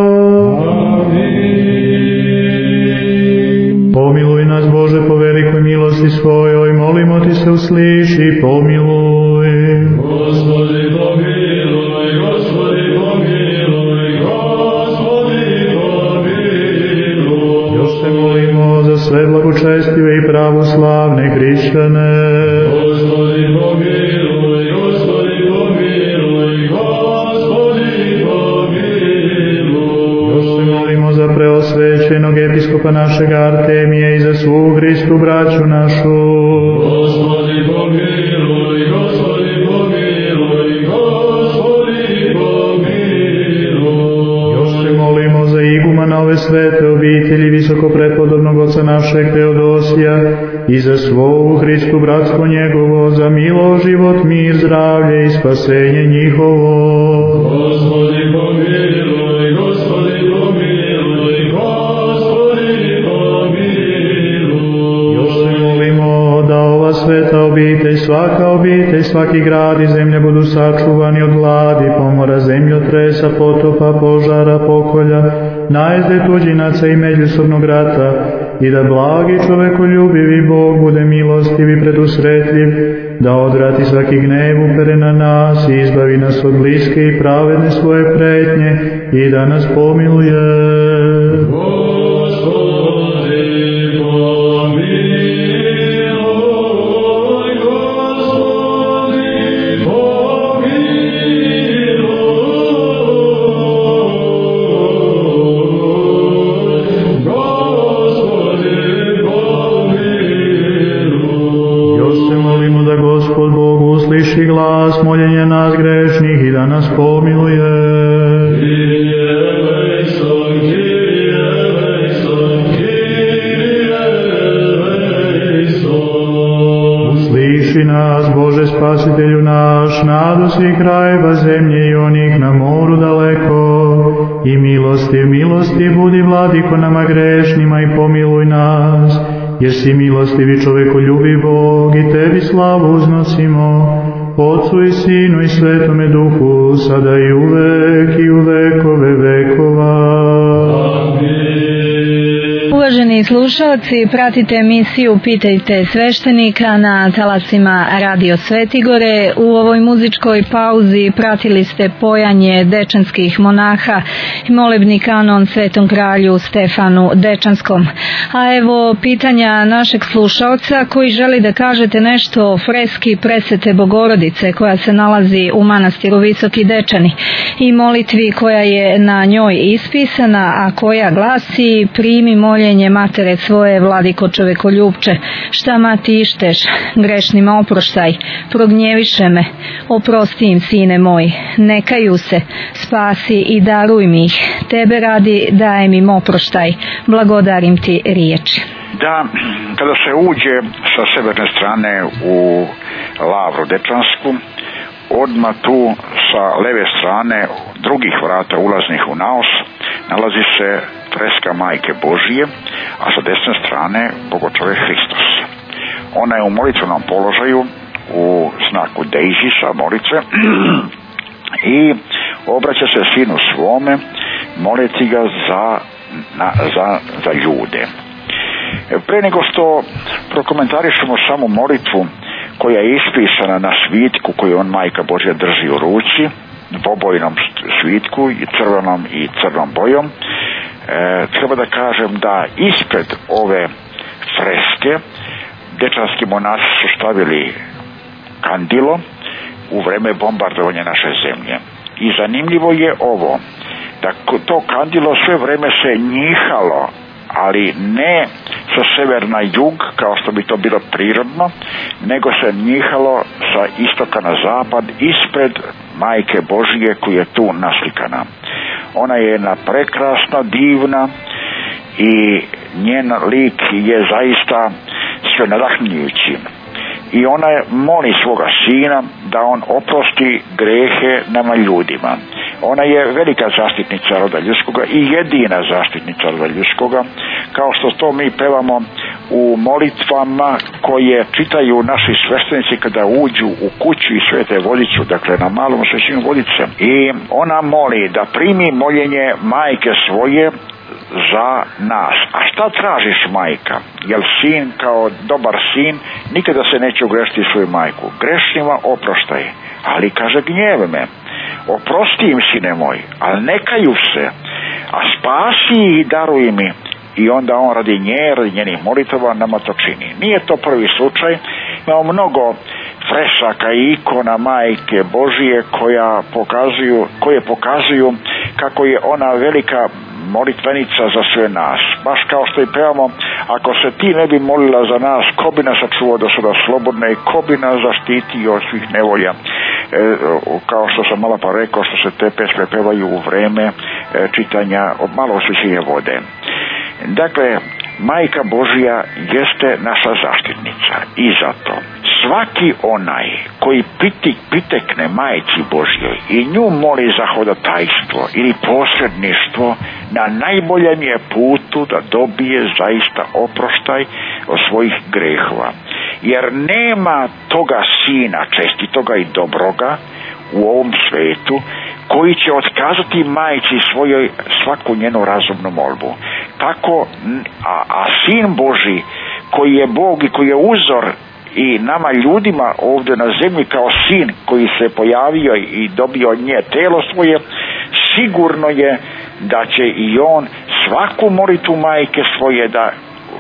Amin. Pomiluj nas, Bože, po velikoj milosti svojoj, molimo Ti se usliši, pomiluj. Gospodi, pomiluj, Gospodi, pomiluj, Gospodi, pomiluj. Još se molimo za sve blagočestive i pravoslavne hrišćane. Gospodi, pomiluj, Gospodi, pomiluj, Gospodi, pomiluj. Još se molimo za preosvećenog episkopa našeg Artemija i za svu Hristu braću našu. Gospodi, pomiluj, Gospodi, pomiluj, Gospodi, pomiluj. Još se molimo za igumana ove svete obitelji visokoprepodobnog oca našeg Teodosija i za svo u Hristu bratstvo njegovo, za milo, život, mir, zdravlje i spasenje njihovo. Gospodi, pomiluj, Gospodi, pomiluj, Gospodi, pomiluj. Još se molimo da ova sveta obitelj, svaka obitelj, svaki grad i zemlja budu sačuvani od gladi, pomora, zemljotresa, potopa, požara, pokolja, najezde tuđinaca i međusobnog rata, i da blagi čovekoljubivi Bog bude milostiv i predusretljiv, da odvrati svaki gnev upere na nas i izbavi nas od bliske i pravedne svoje pretnje i da nas pomiluje. Gospodi, pomiluj, Gospodi, pomiluj, Gospodi, pomiluj. Još se molimo da Gospod Bog usliši glas moljenja nas grešnih i da nas pomiluje. Usliši nas, Bože Spasitelju naš, nadu svih krajeva zemlje i onih na moru daleko, i milostiv, milosti budi, Vladiko, nama grešnima, i pomiluj nas, jer si milostiv i čovekoljubiv Bog, i Tebi slavu uznosimo, Otcu i Sinu i Svetome Duhu, sada i uvek i u vekove vekova. Uvaženi slušalci, pratite emisiju Pitajte sveštenika na talasima Radio Svetigore. U ovoj muzičkoj pauzi pratili ste pojanje dečanskih monaha i molebni kanon Svetom kralju Stefanu Dečanskom. A evo pitanja našeg slušalca koji želi da kažete nešto o freski Presvete Bogorodice koja se nalazi u manastiru Visoki Dečani i molitvi koja je na njoj ispisana, a koja glasi: primi moljenje matere svoje, Vladiko čovekoljupče, šta ma ti išteš, grešnima oproštaj, prognjeviše me, oprosti im, sine moj, nekaju se, spasi i daruj mi ih, tebe radi dajem im oproštaj, blagodarim ti riječi. Da, kada se uđe sa severne strane u Lavru Dečansku, odmah tu sa leve strane drugih vrata ulaznih u naos nalazi se freska Majke Božije, a sa desne strane Bogočovek Hristos. Ona je u molitvenom položaju u znaku Dejzisa, molice, i obraća se Sinu svome, moliti ga za, na, za, za ljude. Pre nego što prokomentarišemo samu molitvu koja je ispisana na svitku koju on Majka Božja drži u ruci, dvobojnom svitku, i crvenom i crnom bojom, e, treba da kažem da ispred ove freske dečanski monasi su stavili kandilo u vreme bombardovanja naše zemlje. I zanimljivo je ovo, da to kandilo sve vreme se njihalo, ali ne sa sever na jug, kao što bi to bilo prirodno, nego se njihalo sa istoka na zapad, ispred Majke Božije koja je tu naslikana. Ona je jedna prekrasna, divna, i njen lik je zaista sve nadahnjujući. i ona moli svoga sina da on oprosti grehe nama ljudima. Ona je velika zaštitnica roda ljudskoga i jedina zaštitnica roda ljudskoga, kao što to mi pevamo u molitvama koje čitaju naši sveštenici kada uđu u kuću i svete vodicu, dakle na malom svećenju vodice. I ona moli da primi moljenje majke svoje za nas. A šta tražiš, majka? Jel sin kao dobar sin nikada se neće ugrešiti svoju majku? Grešnima oproštaj, ali kaže gnjeve me. Oprosti im, sine moj, ali ne kaju se, a spasi ih i daruj mi. I onda on radi nje, radi njenih molitava nama to čini. Nije to prvi slučaj, imamo mnogo fresaka i ikona majke Božije koja pokazuju, koje pokazuju kako je ona velika molitvenica za sve nas. Baš kao što i pevamo, ako se ti ne bi molila za nas, ko bi nas sačuvao da su da slobodne i ko bi nas zaštitio od svih nevolja. E, kao što sam malo pa rekao, što se te pesme pevaju u vreme e, čitanja od malo osvećenja vode. Dakle, Majka Božja jeste naša zaštitnica i zato svaki onaj koji pritik, pritekne Majci Božjoj i nju moli za hodotajstvo ili posredništvo, na najboljem je putu da dobije zaista oproštaj od svojih grehova. Jer nema toga sina čestitoga i dobroga u ovom svetu koji će otkazati majci svojoj svaku njenu razumnu molbu. Tako, a, a sin Božji koji je Bog i koji je uzor i nama ljudima ovdje na zemlji kao sin koji se pojavio i dobio od nje telo svoje, sigurno je da će i on svaku molitvu majke svoje da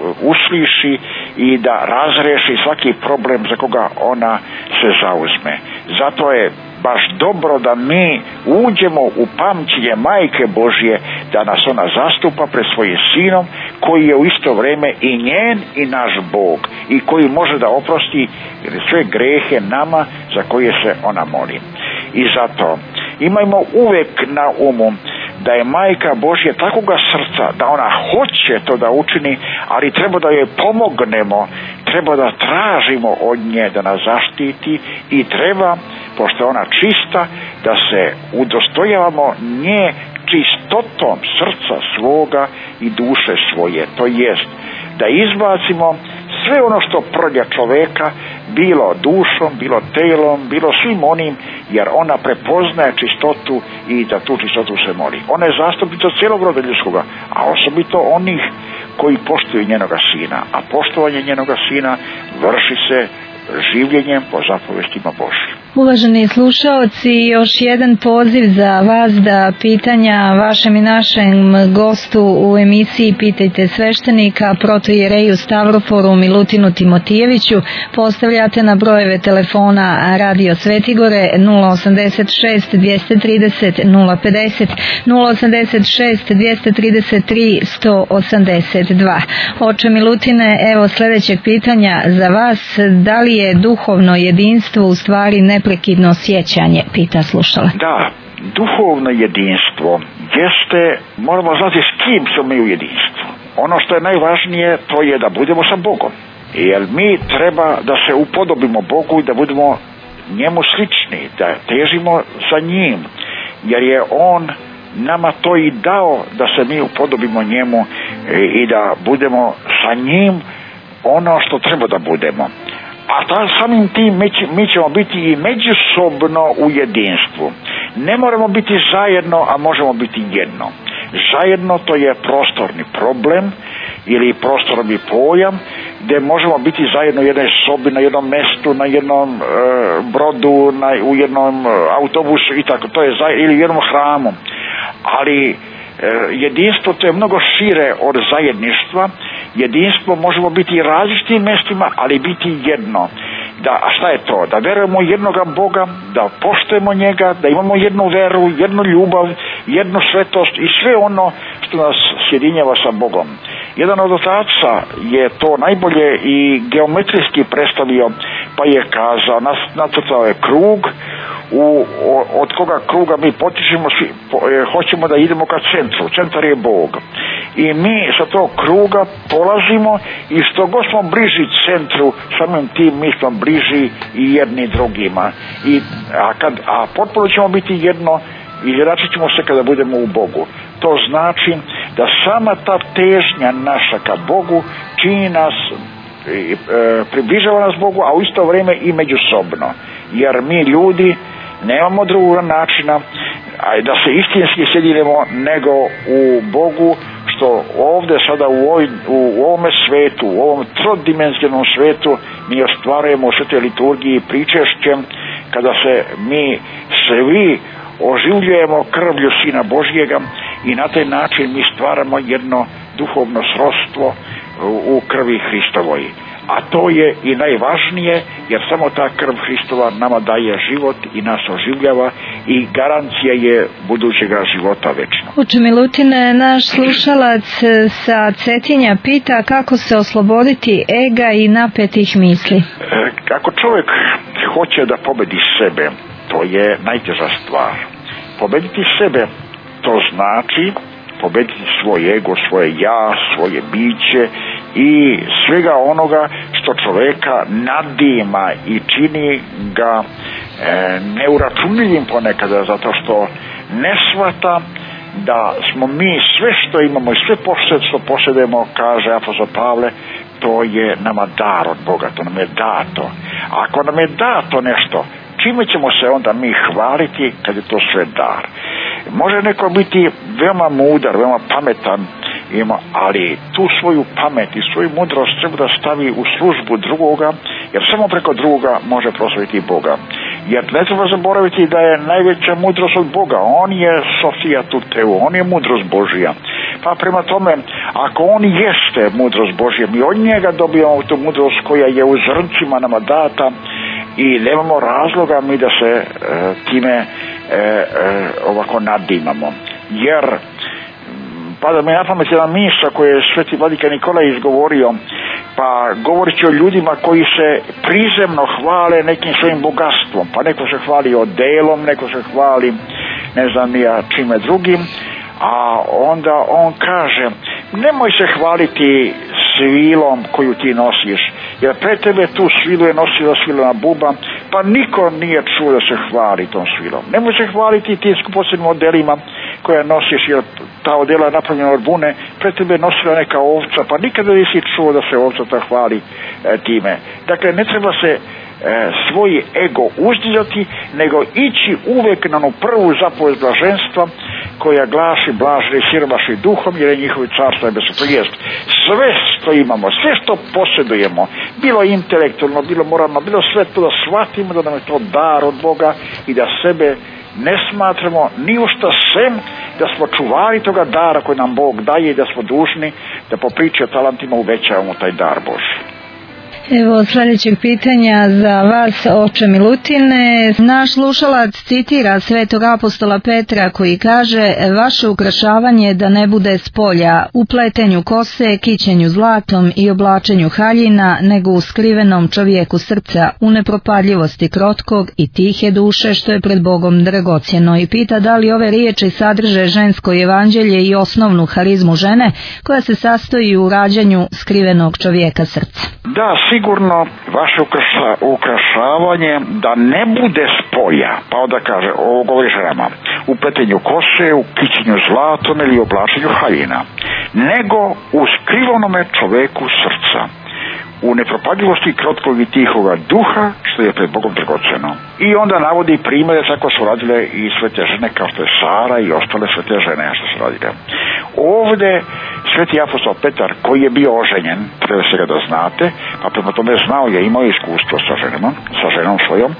usliši i da razreši svaki problem za koga ona se zauzme. Zato je baš dobro da mi uđemo u pamćenje Majke Božje, da nas ona zastupa pred svojim sinom koji je u isto vrijeme i njen i naš Bog i koji može da oprosti sve grehe nama za koje se ona moli. I zato imajmo uvijek na umu da je Majka Božja takvoga srca da ona hoće to da učini, ali treba da joj pomognemo, treba da tražimo od nje da nas zaštiti i treba, pošto je ona čista, da se udostojavamo nje čistotom srca svoga i duše svoje. To jest da izbacimo sve ono što prlja čoveka, bilo dušom, bilo telom, bilo svim onim, jer ona prepoznaje čistotu i da tu čistotu se moli. Ona je zastupnica cijelog roda ljudskoga, a osobito onih koji poštuju njenoga sina. A poštovanje njenoga sina vrši se življenjem po zapovestima Božjim. Uvaženi slušaoci, još jedan poziv za vas da pitanja vašem i našem gostu u emisiji Pitajte sveštenika, protoijereju Stavroforu Milutinu Timotijeviću, postavljate na brojeve telefona Radio Svetigore nula osam šest dvjesto trideset nula pedeset, nula osam šest dvjesto trideset tri sto osamdeset dva. Oče Milutine, evo sljedećeg pitanja za vas: da li je duhovno jedinstvo u stvari neprekidno sjećanje, pita slušala. Da, duhovno jedinstvo jeste, moramo znati s kim smo mi u jedinstvu. Ono što je najvažnije, to je da budemo sa Bogom. Jer mi treba da se upodobimo Bogu i da budemo njemu slični, da težimo za njim. Jer je on nama to i dao da se mi upodobimo njemu i da budemo sa njim ono što treba da budemo. A ta, samim tim mi, mi ćemo biti i međusobno u jedinstvu. Ne moramo biti zajedno, a možemo biti jedno. Zajedno to je prostorni problem ili prostorni pojam gdje možemo biti zajedno u jednoj sobi, na jednom mjestu, na jednom e, brodu, na, u jednom autobusu i tako, to je zajedno, ili u jednom hramu. Ali e, jedinstvo to je mnogo šire od zajedništva. Jedinstvo možemo biti i različitim mjestima, ali biti jedno. Da, a šta je to? Da verujemo jednoga Boga, da poštujemo njega, da imamo jednu veru, jednu ljubav, jednu svetost i sve ono što nas sjedinjava sa Bogom. Jedan od otaca je to najbolje i geometrijski predstavio, pa je kazao, nas, nacrtao je krug, u, od koga kruga mi potičemo, svi, po, e, hoćemo da idemo ka centru. Centar je Bog. i mi sa tog kruga polazimo i što god smo bliži centru, samim tim mi smo bliži i jedni drugima. I, a, kad, a potpuno ćemo biti jedno, izračit ćemo se kada budemo u Bogu. To znači da sama ta težnja naša ka Bogu čini nas, e, približava nas Bogu, a u isto vrijeme i međusobno. Jer mi ljudi nemamo drugog načina da se istinski sjedinemo nego u Bogu, što ovdje sada u, ovoj, u ovome svetu, u ovom trodimenzionom svetu mi ostvarujemo u svetoj liturgiji pričešćem, kada se mi svi oživljujemo krvlju Sina Božjega i na taj način mi stvaramo jedno duhovno srodstvo u krvi Hristovoj. A to je i najvažnije, jer samo ta krv Hristova nama daje život i nas oživljava i garancija je budućega života večnog. Oče Milutine, naš slušalac sa Cetinja pita kako se osloboditi ega i napetih misli. E, ako čovjek hoće da pobedi sebe, to je najteža stvar. Pobediti sebe, to znači pobediti svoj ego, svoje ja, svoje biće i svega onoga što čovjeka nadima i čini ga e, neuračunljivim ponekada, zato što ne shvata da smo mi sve što imamo i sve posjed što posjedujemo, kaže apostol Pavle, to je nama dar od Boga, to nam je dato. Ako nam je dato nešto, čime ćemo se onda mi hvaliti kad je to sve dar? Može neko biti veoma mudar, veoma pametan, ali tu svoju pamet i svoju mudrost treba da stavi u službu drugoga, jer samo preko drugoga može proslaviti Boga. Jer ne treba zaboraviti da je najveća mudrost od Boga. On je Sofija Tuteu, on je mudrost Božja. Pa prema tome, ako on jeste mudrost Božja, mi od njega dobijamo tu mudrost koja je u zrncima nama data i nemamo razloga mi da se e, time e, e, ovako nadimamo. Jer pada mi na pamet jedna misa koju je sveti vladika Nikolaj izgovorio, pa govoreći o ljudima koji se prizemno hvale nekim svojim bogatstvom, pa neko se hvali odelom, neko se hvali ne znam ja čime drugim, a onda on kaže, nemoj se hvaliti svilom koju ti nosiš, jer pre tebe tu svilu je nosila svilona buba, pa niko nije čuo da se hvali tom svilom. Nemoj se hvaliti tim skupocenim odelima koja nosiš, jer ta odela je napravljena od vune, pre tebe je nosila neka ovca, pa nikada nisi čuo da se ovca ta hvali e, time. Dakle, ne treba se e, svoj ego uzdizati, nego ići uvek na onu prvu zapovest blaženstva koja glasi blaženi siromašni duhom, jer je njihovi carstvo nebesko. To jest sve što imamo, sve što posjedujemo, bilo intelektualno, bilo moralno, bilo sve to, da shvatimo da nam je to dar od Boga i da sebe ne smatramo ni u šta sem da smo čuvari toga dara koji nam Bog daje i da smo dužni da po priči o talentima uvećavamo taj dar Božji. Evo sljedećeg pitanja za vas, oče Milutine. Naš slušalac citira svetog apostola Petra koji kaže: vaše ukrašavanje da ne bude s polja, u pletenju kose, kićenju zlatom i oblačenju haljina, nego u skrivenom čovjeku srca, u nepropadljivosti krotkog i tihe duše, što je pred Bogom dragocjeno. I pita da li ove riječi sadrže žensko evanđelje i osnovnu harizmu žene koja se sastoji u rađanju skrivenog čovjeka srca. Da, sigurno vaše ukraša, ukrašavanje da ne bude s polja, pa onda kaže, ovo govori ženama, u pletenju kose, u kićenju zlatom ili oblačenju haljina, nego u skrivenome čoveku srca, u nepropadljivosti krotkog i tihoga duha, što je pred Bogom dragocjeno. I onda navodi primjere tako su radile i svete žene kao što je Sara i ostale svete žene što su radile. Ovdje sveti apostol Petar, koji je bio oženjen, treba se ga da znate, pa prema tome znao je, imao iskustvo sa ženom, sa ženom svojom,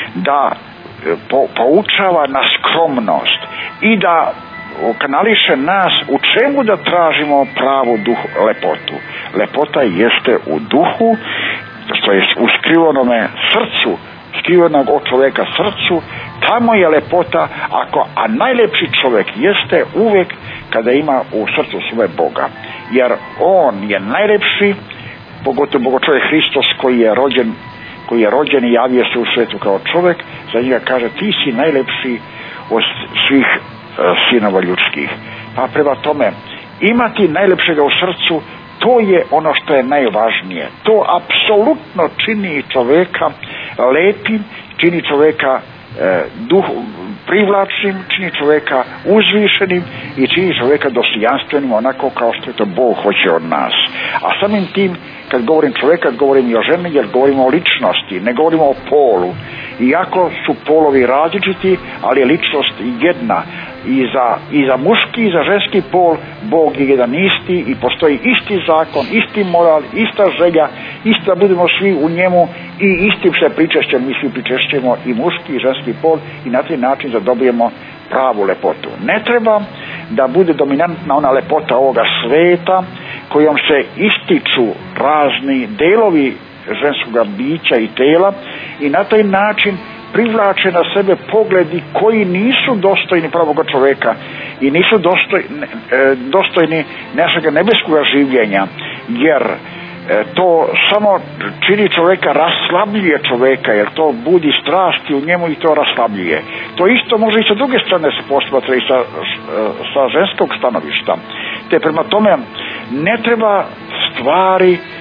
da po, poučava na skromnost i da kanališe nas u čemu da tražimo pravu duh, lepotu. Lepota jeste u duhu, što je u skrivenome srcu, skrivenog od čovjeka srcu, tamo je lepota, ako, a najlepši čovjek jeste uvijek kada ima u srcu svoje Boga, jer on je najlepši, pogotovo Bogočovjek Hristos koji je rođen, koji je rođen i javio se u svetu kao čovjek, za njega kaže ti si najlepši od svih uh, sinova ljudskih. Pa prema tome imati najlepšega u srcu, to je ono što je najvažnije. To apsolutno čini čoveka lepim, čini čoveka e, duh, privlačnim, čini čoveka uzvišenim i čini čoveka dostojanstvenim, onako kao što je to Bog hoće od nas. A samim tim, kad govorim čoveka, kad govorim i o ženi, jer govorimo o ličnosti, ne govorimo o polu. Iako su polovi različiti, ali je ličnost jedna. I za, i za muški i za ženski pol Bog je jedan isti i postoji isti zakon, isti moral, ista želja, isto da budemo svi u njemu i istim se pričešćem, mi svi pričešćemo i muški i ženski pol i na taj način zadobijemo pravu lepotu. Ne treba da bude dominantna ona lepota ovoga sveta kojom se ističu razni delovi ženskoga bića i tela i na taj način privlače na sebe pogledi koji nisu dostojni pravoga čoveka i nisu dostojni, dostojni našega nebeskoga življenja, jer to samo čini čoveka, raslabljuje čoveka, jer to budi strasti u njemu i to raslabljuje. To isto može i sa druge strane se posmatra i sa, sa ženskog stanovišta. Te prema tome ne treba stvari e,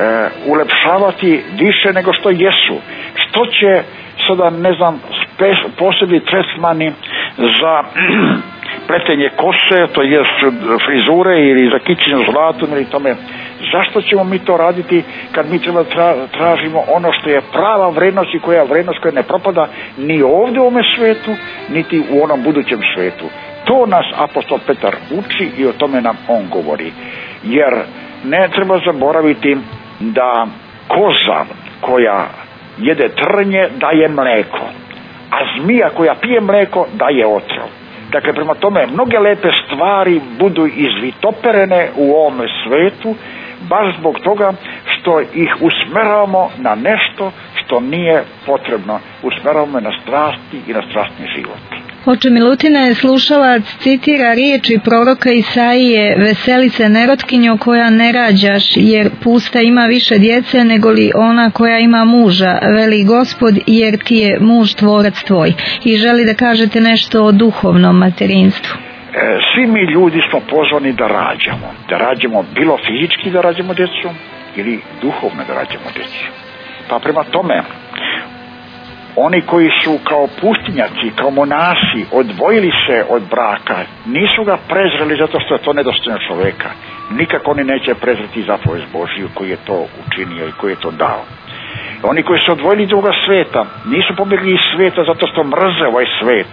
ulepšavati više nego što jesu. Što će sada, ne znam, spe, posebni tretmani za pletenje kose, to je frizure ili za kićenje zlatom ili tome. Zašto ćemo mi to raditi kad mi treba tra, tražimo ono što je prava vrednost i koja je vrednost koja ne propada ni ovdje u ovome svetu, niti u onom budućem svetu. To nas apostol Petar uči i o tome nam on govori. Jer ne treba zaboraviti da koza koja jede trnje daje mleko, a zmija koja pije mleko daje otrov. Dakle, prema tome, mnoge lepe stvari budu izvitoperene u ovome svetu, baš zbog toga što ih usmeravamo na nešto što nije potrebno. Usmeravamo na strasti i na strastni život. Oče Milutine, slušalac citira riječi proroka Isaije: veseli se nerotkinjo koja ne rađaš, jer pusta ima više djece nego li ona koja ima muža, veli Gospod, jer ti je muž tvorac tvoj. I želi da kažete nešto o duhovnom materinstvu. E, svi mi ljudi smo pozvani da rađamo. Da rađamo bilo fizički da rađamo djecu ili duhovno da rađamo djecu. Pa prema tome, oni koji su kao pustinjaci, kao monasi odvojili se od braka, nisu ga prezreli zato što je to nedostojno čoveka. Nikako oni neće prezreti zapovest Božiju koji je to učinio i koji je to dao. Oni koji su odvojili iz ovoga sveta, nisu pobjegli iz sveta zato što mrze ovaj svet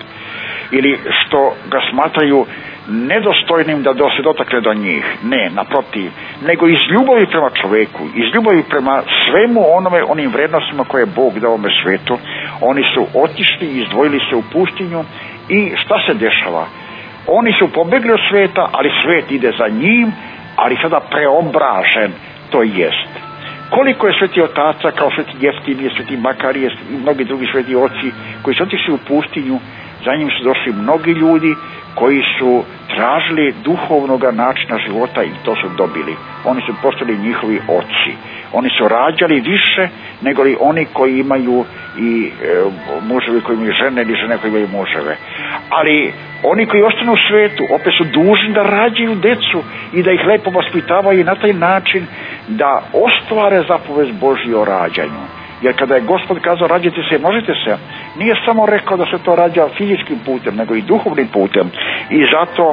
ili što ga smatraju nedostojnim da se dotakne do njih. Ne, naprotiv, nego iz ljubavi prema čoveku, iz ljubavi prema svemu onome, onim vrednostima koje je Bog dao ovome svetu, oni su otišli i izdvojili se u pustinju i šta se dešava? Oni su pobjegli od sveta, ali svet ide za njim, ali sada preobražen, to jest. Koliko je sveti otaca kao sveti Jeftimije, sveti Makarije i mnogi drugi sveti oci koji su otišli u pustinju, za njim su došli mnogi ljudi koji su tražili duhovnoga načina života i to su dobili. Oni su postali njihovi oci. Oni su rađali više nego li oni koji imaju i e, muževi koji imaju žene ili žene koji imaju muževe. Ali oni koji ostanu u svetu opet su dužni da rađaju decu i da ih lepo vaspitavaju na taj način da ostvare zapovest Božju o rađanju. Jer kada je Gospod kazao rađajte se, možete se, nije samo rekao da se to rađa fizičkim putem, nego i duhovnim putem. I zato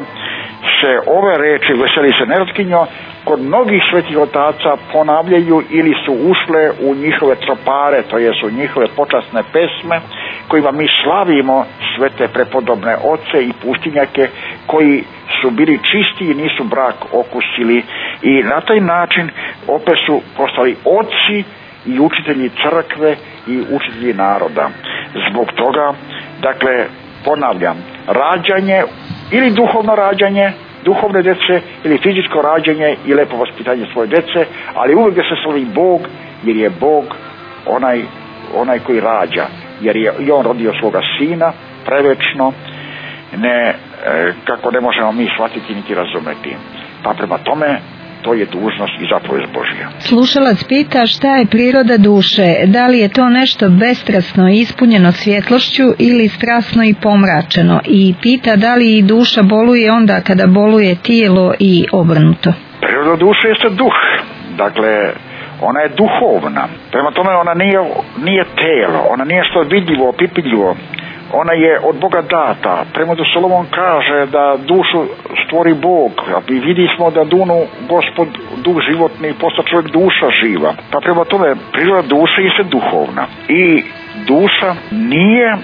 se ove reči veseli se nerotkinjo kod mnogih svetih otaca ponavljaju ili su ušle u njihove tropare, to jest u njihove počasne pesme, kojima mi slavimo svete prepodobne oce i pustinjake koji su bili čisti i nisu brak okusili i na taj način opet su postali oci i učitelji crkve i učitelji naroda. Zbog toga, dakle, ponavljam, rađanje ili duhovno rađanje duhovne djece ili fizičko rađanje i lepo vaspitanje svoje djece, ali uvijek da se slavi Bog, jer je Bog onaj, onaj koji rađa, jer je i on rodio svoga sina prevečno, ne, e, kako ne možemo mi shvatiti niti razumeti. Pa prema tome, to je dužnost i zapovijest Božja. Slušalac pita šta je priroda duše, da li je to nešto bestrasno i ispunjeno svjetlošću ili strasno i pomračeno, i pita da li i duša boluje onda kada boluje tijelo i obrnuto. Priroda duše jeste duh, dakle ona je duhovna, prema tome ona nije, nije telo, ona nije što vidljivo, opipiljivo, ona je od Boga data. Premda Solomon kaže da dušu stvori Bog, a mi vidimo da dunu Gospod duh životni, posta čovjek duša živa. Pa prema tome priroda duše je se duhovna i duša nije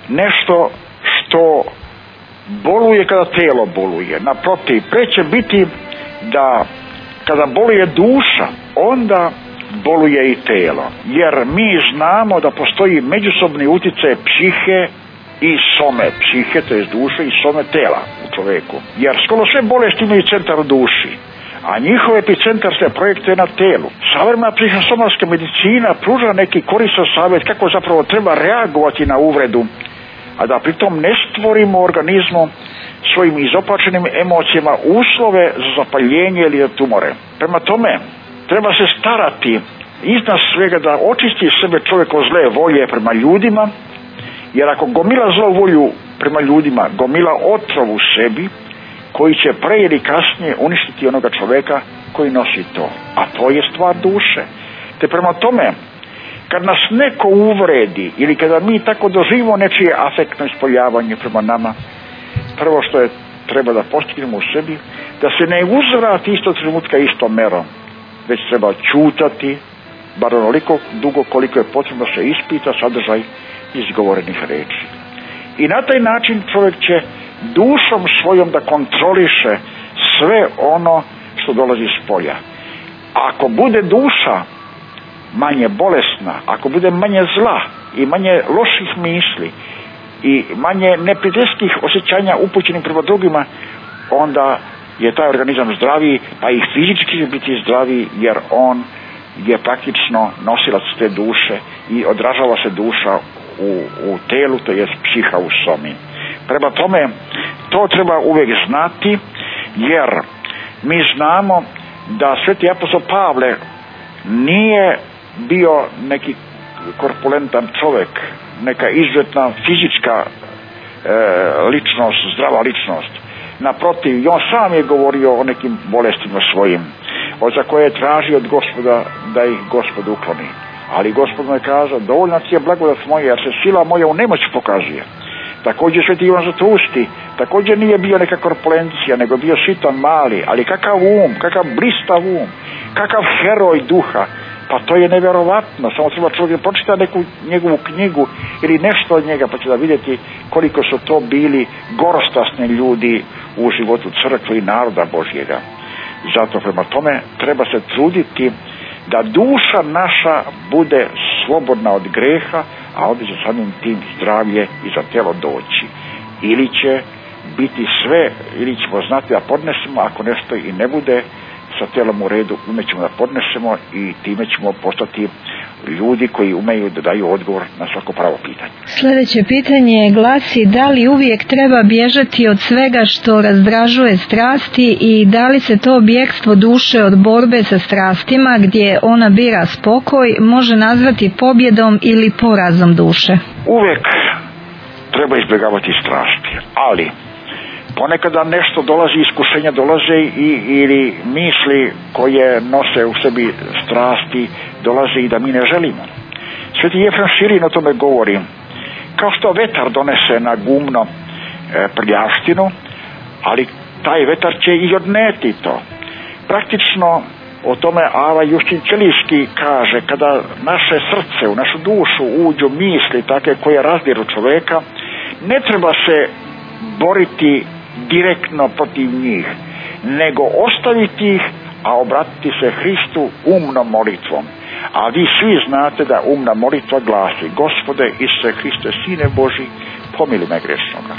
nešto što boluje kada telo boluje. Naprotiv, preće biti da kada boluje duša, onda boluje i telo. Jer mi znamo da postoji međusobni utjecaj psihe i some. Psihe, to je duše, i some tela u čovjeku. Jer skoro sve bolesti imaju centar u duši, a njihov epicentar se projektuje na telu. Savremena psihosomatska medicina pruža neki koristan savjet kako zapravo treba reagovati na uvredu, a da pritom ne stvorimo organizmu svojim izopačenim emocijama uslove za zapaljenje ili za tumore. Prema tome, treba se starati iznad svega da očisti sebe čovjek od zle volje prema ljudima, jer ako gomila zlu volju prema ljudima, gomila otrov u sebi, koji će pre ili kasnije uništiti onoga čovjeka koji nosi to. A to je stvar duše. Te prema tome, kad nas neko uvredi ili kada mi tako doživimo nečije afektno ispoljavanje prema nama, prvo što je treba da postignemo u sebi, da se ne uzvrati isto trenutka istom merom, već treba čutati, bar onoliko dugo koliko je potrebno da se ispita sadržaj izgovorenih reči. I na taj način čovjek će dušom svojom da kontroliše sve ono što dolazi iz polja. Ako bude duša manje bolesna, ako bude manje zla i manje loših misli i manje neprijateljskih osjećanja upućenih prema drugima, onda je taj organizam zdraviji, pa i fizički će biti zdraviji, jer on je praktično nosilac te duše i odražava se duša u, u telu, to je psiha u somi. Prema tome, to treba uvijek znati, jer mi znamo da sveti apostol Pavle nije bio neki korpulentan čovjek, neka izuzetna fizička e, ličnost, zdrava ličnost. Naprotiv, on sam je govorio o nekim bolestima svojim, za koje je tražio od Gospoda da ih Gospod ukloni. Ali Gospod mu je kazao, dovoljna ti je blagodat moja, jer se sila moja u nemoć pokazuje. Također sveti Ivan Zlatousti, također nije bio neka korpulencija, nego bio sitan mali, ali kakav um, kakav blistav um, kakav heroj duha. Pa to je nevjerovatno, samo treba čovjek pročita neku njegovu knjigu ili nešto od njega, pa će da vidjeti koliko su to bili gorostasni ljudi u životu crkve i naroda Božjega. Zato prema tome treba se truditi da duša naša bude slobodna od greha, a onda će samim tim zdravlje i za telo doći. Ili će biti sve, ili ćemo znati da podnesemo, ako nešto i ne bude sa telom u redu, umećemo da podnesemo i time ćemo postati ljudi koji umeju da daju odgovor na svako pravo pitanje. Sljedeće pitanje glasi da li uvijek treba bježati od svega što razdražuje strasti i da li se to bjegstvo duše od borbe sa strastima gdje ona bira spokoj može nazvati pobjedom ili porazom duše? Uvijek treba izbjegavati strasti, ali ponekada nešto dolazi, iskušenja dolaze i, ili misli koje nose u sebi strasti dolaze i da mi ne želimo. Sveti Jefrem Sirin o tome govori. Kao što vetar donese na gumno e, prljavštinu, ali taj vetar će i odneti to. Praktično o tome Ava Jušćin Ćelijski kaže, kada naše srce, u našu dušu uđu misli takve koje razdiru čovjeka, ne treba se boriti direktno protiv njih, nego ostaviti ih, a obratiti se Hristu umnom molitvom. A vi svi znate da umna molitva glasi: Gospode Isuse Hriste, Sine Boži, pomili me grešnoga.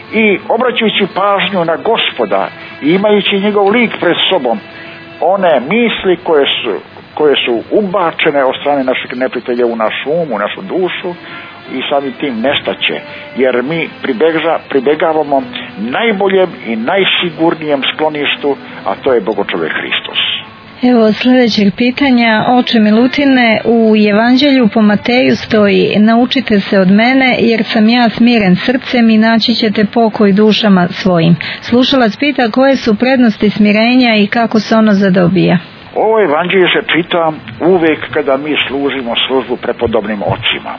I obraćajući pažnju na Gospoda i imajući njegov lik pred sobom, one misli koje su, koje su ubačene od strane našeg neprijatelja u našu um, u našu dušu, i samim tim nestaće, jer mi pribegža, pribegavamo najboljem i najsigurnijem skloništu, a to je Bogočovjek Hristos. Evo sljedećeg pitanja, oče Milutine, u Evanđelju po Mateju stoji: naučite se od mene jer sam ja smiren srcem i naći ćete pokoj dušama svojim. Slušalac pita koje su prednosti smirenja i kako se ono zadobija. Ovo evanđelje se čita uvijek kada mi služimo službu prepodobnim ocima.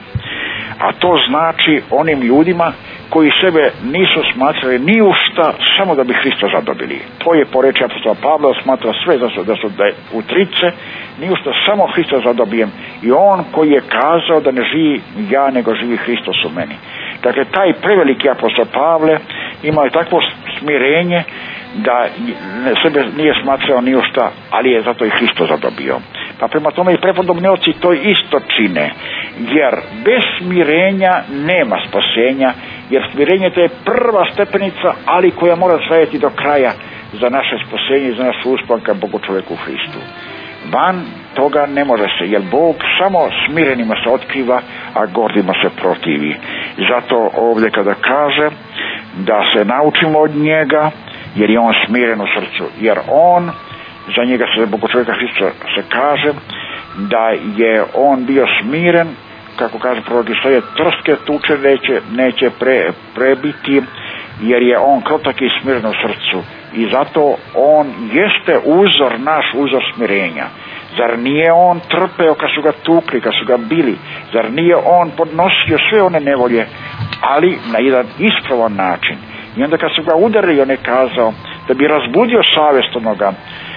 A to znači onim ljudima koji sebe nisu smatrali ni u šta samo da bi Hrista zadobili. To je po reči apostola Pavla, smatra sve da su, da su da je u trice, ni u šta samo Hrista zadobijem. I on koji je kazao da ne živi ja nego živi Hristos u meni. Dakle, taj preveliki apostol Pavle imao je takvo smirenje da sebe nije smatrao ni u šta, ali je zato i Hristos zadobio. Pa prema tome i prepodobni oci to isto čine, jer bez smirenja nema spasenja, jer smirenje to je prva stepenica, ali koja mora trajati do kraja za naše spasenje i za naš uspon ka Bogu čovjeku Hristu. Van toga ne može se, jer Bog samo smirenima se otkriva, a gordima se protivi. Zato ovdje kada kaže da se naučimo od njega, jer je on smiren u srcu, jer on, za njega se Bogu čovjeka Hrista se kaže da je on bio smiren, kako kaže prorok Isaija, trske tuče neće, neće pre, prebiti, jer je on krotak i smiren u srcu. I zato on jeste uzor, naš uzor smirenja. Zar nije on trpeo kad su ga tukli, kad su ga bili? Zar nije on podnosio sve one nevolje, ali na jedan ispravan način? I onda kad su ga udarili, on je kazao da bi razbudio savjest onoga: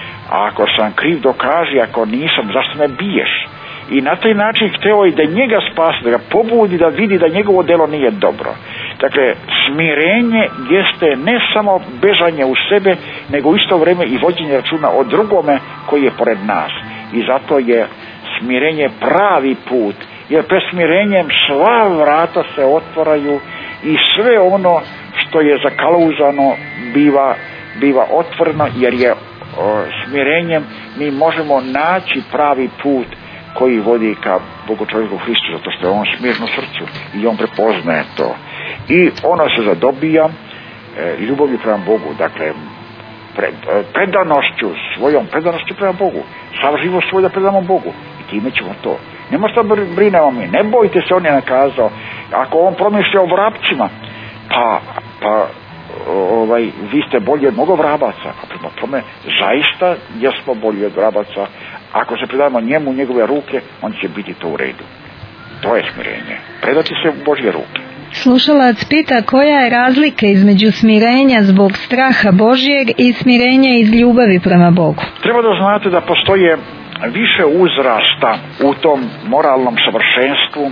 ako sam kriv, dokaži, ako nisam, zašto me biješ? I na taj način hteo i da njega spasi, da ga pobudi, da vidi da njegovo delo nije dobro. Dakle, smirenje jeste ne samo bežanje u sebe, nego u isto vrijeme i vođenje računa o drugome koji je pored nas. I zato je smirenje pravi put, jer pred smirenjem sva vrata se otvaraju i sve ono što je zakalauzano biva, biva otvoreno, jer je o, smirenjem mi možemo naći pravi put koji vodi ka Bogu čovjeku Hristu, zato što je on smiren u srcu i on prepoznaje to. I ono se zadobija e, ljubavlju prema Bogu, dakle pred, predanošću, svojom predanošću prema Bogu. Sav život svoj da predamo Bogu i time ćemo to. Nema šta brinemo mi, ne bojte se, on je nakazao. Ako on promišlja o vrapcima, pa, pa ovaj, vi ste bolji od mnogo vrabaca, a prema tome zaista jesmo bolji od vrabaca. Ako se predamo njemu, njegove ruke, on će biti to u redu. To je smirenje. Predati se u Božje ruke. Slušalac pita koja je razlika između smirenja zbog straha Božjeg i smirenja iz ljubavi prema Bogu. Treba da znate da postoje više uzrasta u tom moralnom savršenstvu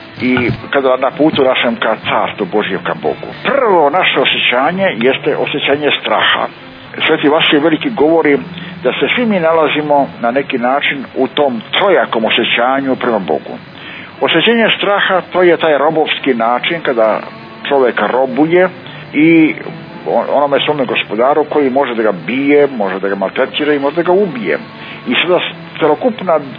i kada na putu našem ka carstvu Božjem ka Bogu. Prvo naše osjećanje jeste osjećanje straha. Sveti Vasilij Veliki govori da se svi mi nalazimo na neki način u tom trojakom osjećanju prema Bogu. Osjećanje straha to je taj robovski način kada čovjek robuje i onome svome gospodaru koji može da ga bije, može da ga maltretira i može da ga ubije. I sada celokupna uh,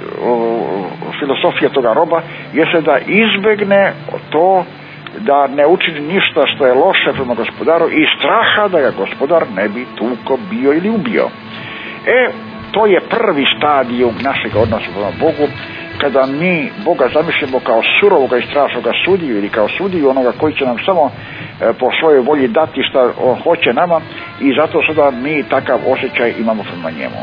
filosofija toga roba jeste da izbegne to da ne učini ništa što je loše prema gospodaru i straha da ga gospodar ne bi tuko, bio ili ubio. E, to je prvi stadijum našeg odnosa prema Bogu, kada mi Boga zamišljamo kao surovoga i strašnoga sudiju ili kao sudiju onoga koji će nam samo e, po svojoj volji dati šta on hoće nama i zato sada mi takav osjećaj imamo prema njemu.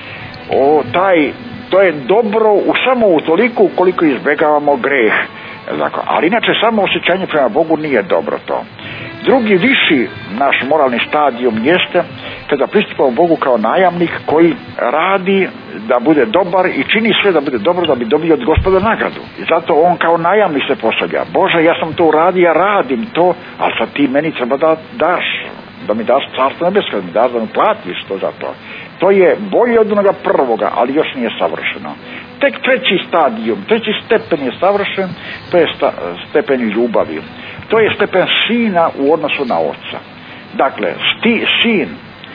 O, taj, to je dobro u samo u toliko koliko izbjegavamo greh. Dakle, ali inače samo osjećanje prema Bogu nije dobro to. Drugi viši naš moralni stadijum jeste kada pristupamo Bogu kao najamnik koji radi da bude dobar i čini sve da bude dobro da bi dobio od Gospoda nagradu. I zato on kao najamnik se postavlja. Bože, ja sam to uradio, ja radim to, ali sad ti meni treba da daš, da mi daš carstvo nebesko, da mi daš, da mi platiš to za to. To je bolje od onoga prvoga, ali još nije savršeno. Tek treći stadijum, treći stepen je savršen, to je sta, stepen ljubavi. To je stepen sina u odnosu na oca. Dakle, sti, sin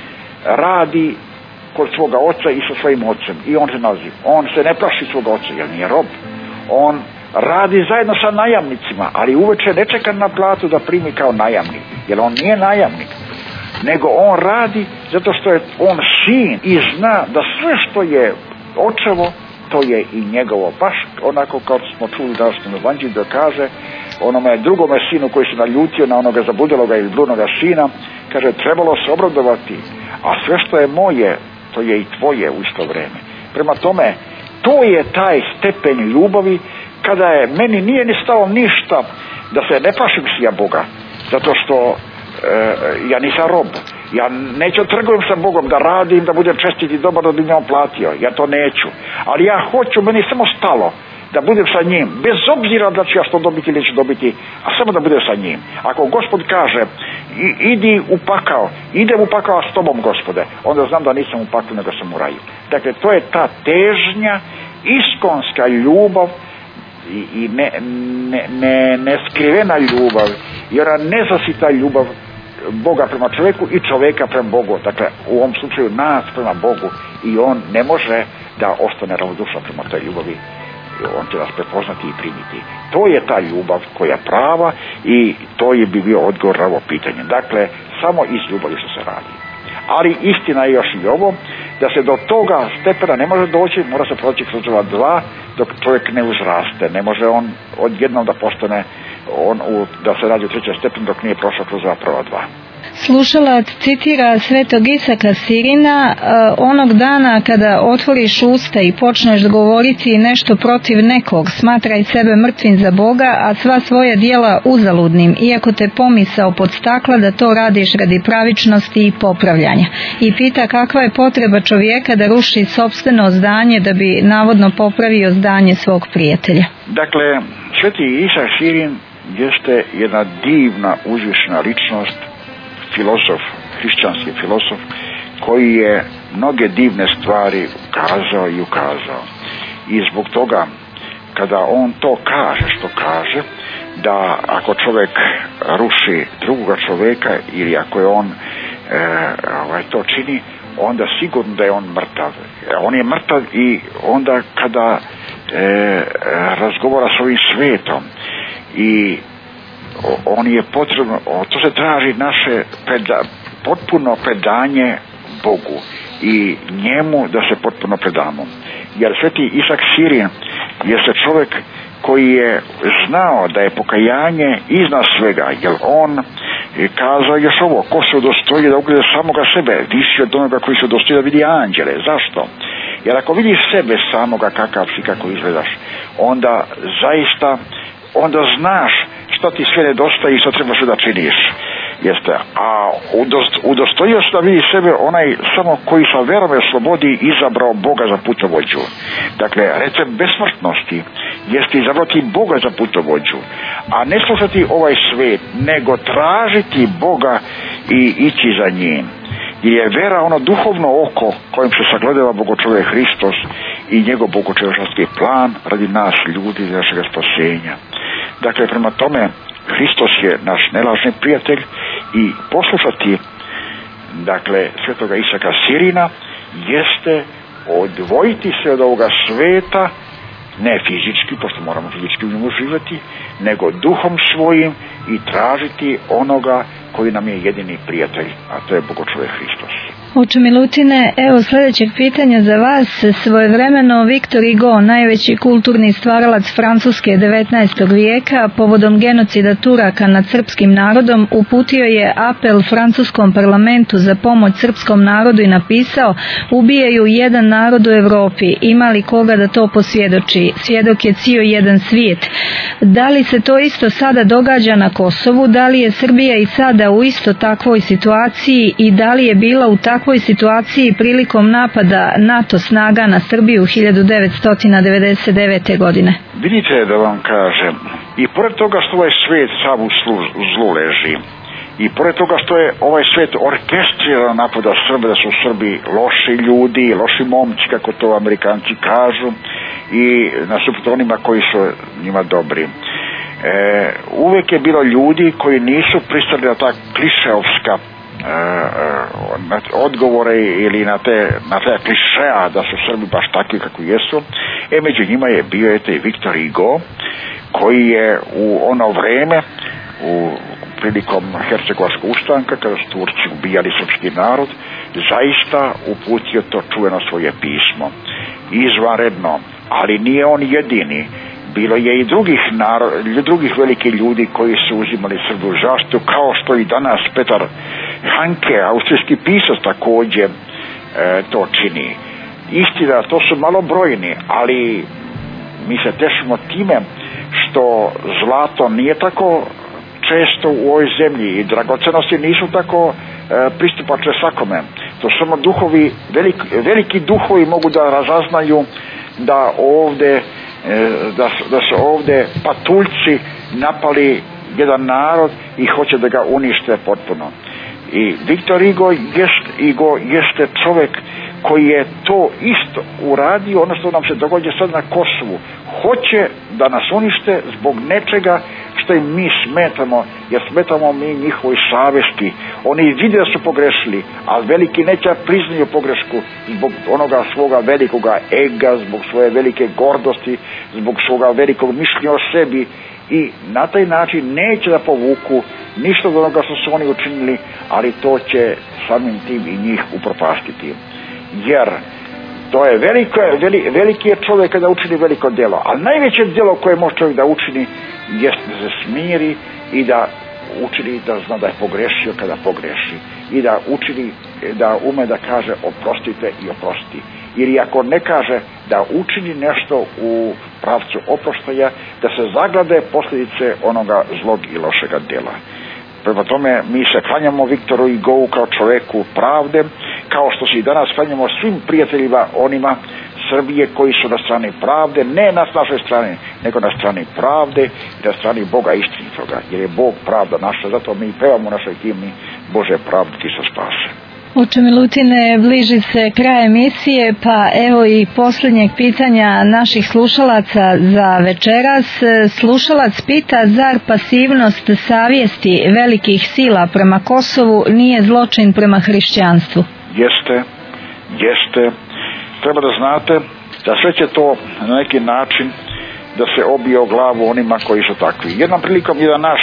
radi kod svoga oca i sa svojim ocem i on se nalazi. On se ne plaši svoga oca jer nije rob. On radi zajedno sa najamnicima, ali uveče ne čeka na platu da primi kao najamnik, jer on nije najamnik. Nego on radi zato što je on sin i zna da sve što je očevo, to je i njegovo, baš onako kao smo čuli da što Evanđelju da kaže onome drugome sinu koji se naljutio na onoga zabudeloga ili bludnoga sina, kaže trebalo se obradovati, a sve što je moje, to je i tvoje u isto vrijeme. Prema tome, to je taj stepen ljubavi kada je, meni nije ni stalo ništa da se ne plašim si ja Boga, zato što e, ja nisam rob. Ja neću trgujem sa Bogom da radim, da budem čestit i dobar, da bi me on platio. Ja to neću. Ali ja hoću, meni samo stalo da budem sa njim, bez obzira da ću ja što dobiti ili ću dobiti, a samo da budem sa njim. Ako Gospod kaže, idi u pakao, idem u pakao s tobom, Gospode, onda znam da nisam u paklu, nego sam u raju. Dakle, to je ta težnja, iskonska ljubav i, i ne, ne, ne, neskrivena ljubav, i ona nezasita ljubav Boga prema čovjeku i čovjeka prema Bogu. Dakle, u ovom slučaju nas prema Bogu, i on ne može da ostane ravnodušan prema toj ljubavi. On će nas prepoznati i primiti. To je ta ljubav koja je prava, i to je bi bio odgovor na ovo pitanje. Dakle, samo iz ljubavi što se radi. Ali istina je još i ovo, da se do toga stepena ne može doći, mora se proći kroz ova dva, dok čovjek ne uzraste. Ne može on odjednom da postane, on, u, da se radi u trećem stepenu dok nije prošao kroz ova prva dva. Slušalac citira svetog Isaka Sirina, onog dana kada otvoriš usta i počneš govoriti nešto protiv nekog, smatraj sebe mrtvim za Boga, a sva svoja djela uzaludnim, iako te pomisao podstakla da to radiš radi pravičnosti i popravljanja. I pita kakva je potreba čovjeka da ruši sopstveno zdanje da bi navodno popravio zdanje svog prijatelja. Dakle, sveti Isak Sirin jeste jedna divna, uzvišena ličnost, filozof, hrišćanski filozof, koji je mnoge divne stvari kazao i ukazao. I zbog toga, kada on to kaže što kaže, da ako čovjek ruši drugoga čovjeka ili ako je on e, ovaj, to čini, onda sigurno da je on mrtav. On je mrtav i onda kada e, razgovara s ovim svetom i on je potrebno, to se traži naše preda, potpuno predanje Bogu i njemu da se potpuno predamo. Jer sveti Isak Sirin je se čovjek koji je znao da je pokajanje iznad svega, jer on je kazao još ovo, ko se udostoji da ugleda samoga sebe, više od onoga koji se udostoji da vidi anđele. Zašto? Jer ako vidiš sebe samoga kakav si, kako izgledaš, onda zaista, onda znaš što ti sve nedostaje i što treba sve da činiš. Jeste. A udostojio se da vidi sebe onaj samo koji sa verom i slobodi izabrao Boga za putovođu. Dakle, recept besmrtnosti jeste izabrati Boga za putovođu, a ne slušati ovaj svet, nego tražiti Boga i ići za njim. Jer je vera ono duhovno oko kojim se sagledava Bogočovjek Hristos i njegov bogočovječanski plan radi nas ljudi, za našega spasenja. Dakle, prema tome, Hristos je naš nelažni prijatelj i poslušati, dakle, svetoga Isaka Sirina jeste odvojiti se od ovoga sveta, ne fizički, pošto moramo fizički u njemu živjeti, nego duhom svojim i tražiti onoga koji nam je jedini prijatelj, a to je Bogočovjek Hristos. Oče Milutine, evo sljedećeg pitanja za vas. Svojevremeno Victor Hugo, najveći kulturni stvaralac Francuske devetnaestog vijeka, povodom genocida Turaka nad srpskim narodom, uputio je apel francuskom parlamentu za pomoć srpskom narodu i napisao: ubijaju jedan narod u Europi, ima li koga da to posvjedoči? Svjedok je cijel jedan svijet. Da li se to isto sada događa na Kosovu? Da li je Srbija i sada u isto takvoj situaciji i da li je bila u takvoj situaciji prilikom napada NATO snaga na Srbiju hiljadu devetsto devedeset devete. godine? Vidite, da vam kažem, i pored toga što ovaj svijet sav u zlu leži, i pored toga što je ovaj svijet orkestriran napada Srbe, da su Srbi loši ljudi, loši momci, kako to Amerikanci kažu, i nasuprot onima koji su njima dobri. E, uvijek je bilo ljudi koji nisu pristali na ta klišeovska na odgovore ili na te, na te klišeja da su Srbi baš takvi kako jesu. E, među njima je bio eto i Victor Hugo, koji je u ono vrijeme, u prilikom Hercegovačkog ustanka, kada su Turci ubijali srpski narod, zaista uputio to čuveno svoje pismo. izvanredno, ali nije on jedini. Bilo je i drugih, narod, drugih velikih ljudi koji su uzimali Srbu zaštitu, kao što i danas Petar Hanke, austrijski pisac, također e, to čini. Istina, to su malobrojni, ali mi se tešimo time što zlato nije tako često u ovoj zemlji i dragocenosti nisu tako e, pristupačne svakome. To samo duhovi, velik, veliki duhovi mogu da razaznaju da ovde Da su, da su ovdje patuljci napali jedan narod i hoće da ga unište potpuno. I Viktor Hugo jest, Hugo jeste čovjek koji je to isto uradio, ono što nam se događa sad na Kosovu. Hoće da nas unište zbog nečega što im mi smetamo, jer smetamo mi njihovoj savesti. Oni vide da su pogrešili, ali veliki neće priznaju pogrešku zbog onoga svoga velikoga ega, zbog svoje velike gordosti, zbog svoga velikog mišljenja o sebi, i na taj način neće da povuku ništa od onoga što su oni učinili, ali to će samim tim i njih upropastiti. Jer to je veliko, veli, veliki je čovjek kada učini veliko djelo, ali najveće djelo koje može čovjek da učini jest da se smiri i da učini da zna da je pogrešio kada pogreši, i da učini da ume da kaže oprostite i oprosti. Ili ako ne kaže, da učini nešto u pravcu oproštaja, da se zaglade posljedice onoga zlog i lošega djela. Prema tome mi se klanjamo Viktoru Hugu kao čovjeku pravde, kao što se i danas klanjamo svim prijateljima onima Srbije koji su na strani pravde, ne na našoj strani, nego na strani pravde i na strani Boga istinitoga, jer je Bog pravda naša. Zato mi pevamo u našoj himni Bože pravde ti se spase. Oče Milutine, bliži se kraj emisije, pa evo i posljednjeg pitanja naših slušalaca za večeras. Slušalac pita, zar pasivnost savjesti velikih sila prema Kosovu nije zločin prema hrišćanstvu? Jeste, jeste. Treba da znate da sve će to na neki način da se obije o glavu onima koji su takvi. Jednom prilikom jedan naš,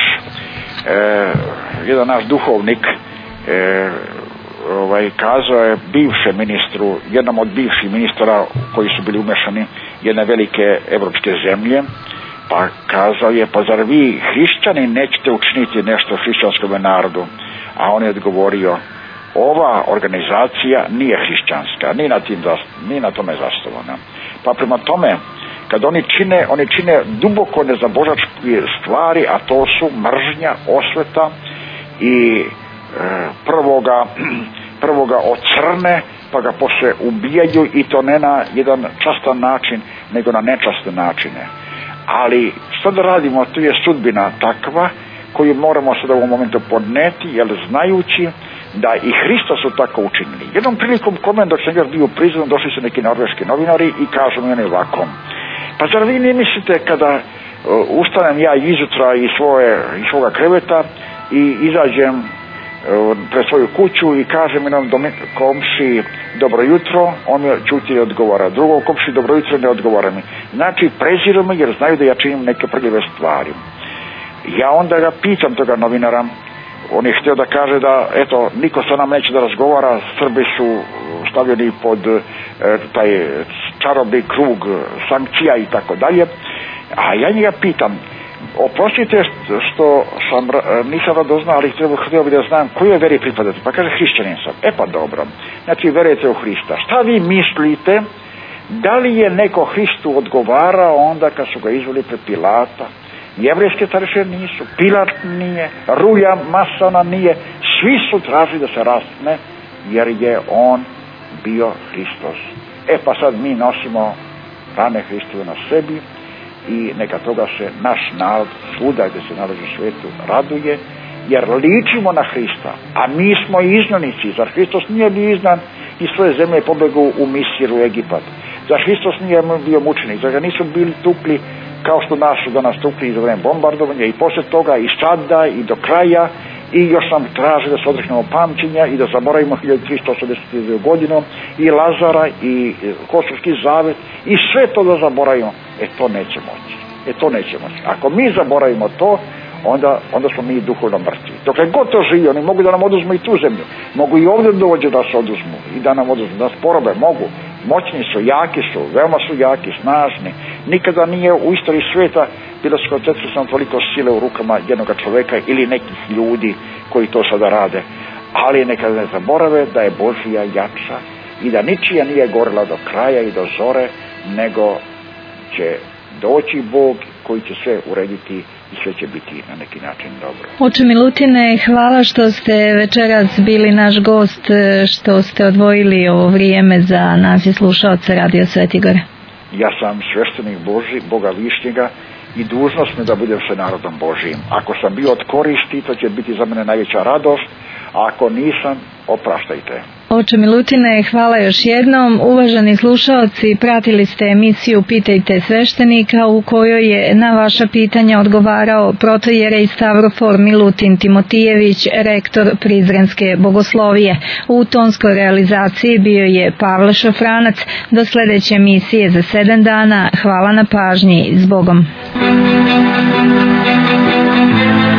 e, jedan naš duhovnik e, ovaj, kazao je bivšem ministru, jednom od bivših ministara koji su bili umešani jedne velike evropske zemlje, pa kazao je, pa zar vi hrišćani nećete učiniti nešto hrišćanskom narodu? A on je odgovorio, ova organizacija nije hrišćanska, ni na, tim, ni na tome zasnovana. Pa prema tome, kad oni čine, oni čine duboko nezabožačke stvari, a to su mržnja, osveta i e, prvoga, prvoga ocrne, pa ga posle ubijaju, i to ne na jedan častan način, nego na nečasne načine. Ali što da radimo, tu je sudbina takva koju moramo sada u ovom momentu podneti, jer znajući da i Hrista su tako učinili. Jednom prilikom kome dok sam još bio u prizonu, došli su neki norveški novinari i kažu mi oni ovako, pa zar vi ne mislite kada uh, ustanem ja izutra iz, svoje, iz svoga kreveta i izađem uh, pred svoju kuću i kažem jednom komši dobro jutro, on mi čuti i odgovara, drugom komši dobro jutro ne odgovara mi. Znači preziru me jer znaju da ja činim neke prljave stvari. Ja onda ga pitam toga novinara, on je htio da kaže da eto niko sa nam neće da razgovara, Srbi su stavljeni pod e, taj čarobni krug sankcija i tako dalje, a ja njega pitam, oprostite što sam nisam radoznao, ali htio bi da znam kojoj veri pripadate. Pa kaže, hrišćanin sam. E pa dobro, znači verujete u Hrista. Šta vi mislite, da li je neko Hristu odgovarao onda kad su ga izveli pred Pilata? Jevrejske starešine nisu, Pilat nije, Rulja Masona nije, svi su tražili da se raspne, jer je on bio Hristos. E pa sad mi nosimo rane Hristove na sebi i neka toga se naš narod svuda gdje se nalazi u svijetu raduje, jer ličimo na Hrista, a mi smo izgnanici. Zar Hristos nije bio izgnan iz svoje zemlje pobegao u Misir, u Egipat? Zar Hristos nije bio mučenik? Zar ga nisu bili tukli kao što nas su danas tukli za vreme bombardovanja, i poslije toga i sada i do kraja, i još nam traže da se odreknemo pamćenja i da zaboravimo hiljadu tristo osamdeset godinu i Lazara i Kosovski zavet i sve to da zaboravimo. E to neće moći. E to neće moći. Ako mi zaboravimo to, onda, onda smo mi duhovno mrtvi. Dokle god to živi, oni mogu da nam oduzmu i tu zemlju. Mogu i ovdje dođe da se oduzmu i da nam oduzmu, da nas porobe, mogu. moćni su, jaki su, veoma su jaki, snažni. Nikada nije u istoriji svijeta bilo skoncentrisano toliko sile u rukama jednog čovjeka ili nekih ljudi koji to sada rade. Ali neka ne zaborave da je Božija jača i da ničija nije gorila do kraja i do zore, nego će doći Bog koji će sve urediti i sve će biti na neki način dobro. Oče Milutine, hvala što ste večeras bili naš gost, što ste odvojili ovo vrijeme za nas i slušaoce Radio Svetigore. Ja sam sveštenik Boži, Boga Višnjega, i dužnost mi da budem sa narodom Božijim. Ako sam bio od koristi, to će biti za mene najveća radost, a ako nisam, opraštajte. Oče Milutine, hvala još jednom. Uvaženi slušaoci, pratili ste emisiju Pitajte sveštenika u kojoj je na vaša pitanja odgovarao protojerej Stavrofor Milutin Timotijević, rektor Prizrenske bogoslovije. U tonskoj realizaciji bio je Pavle Šofranac. Do sljedeće emisije za sedam dana. Hvala na pažnji. S Bogom.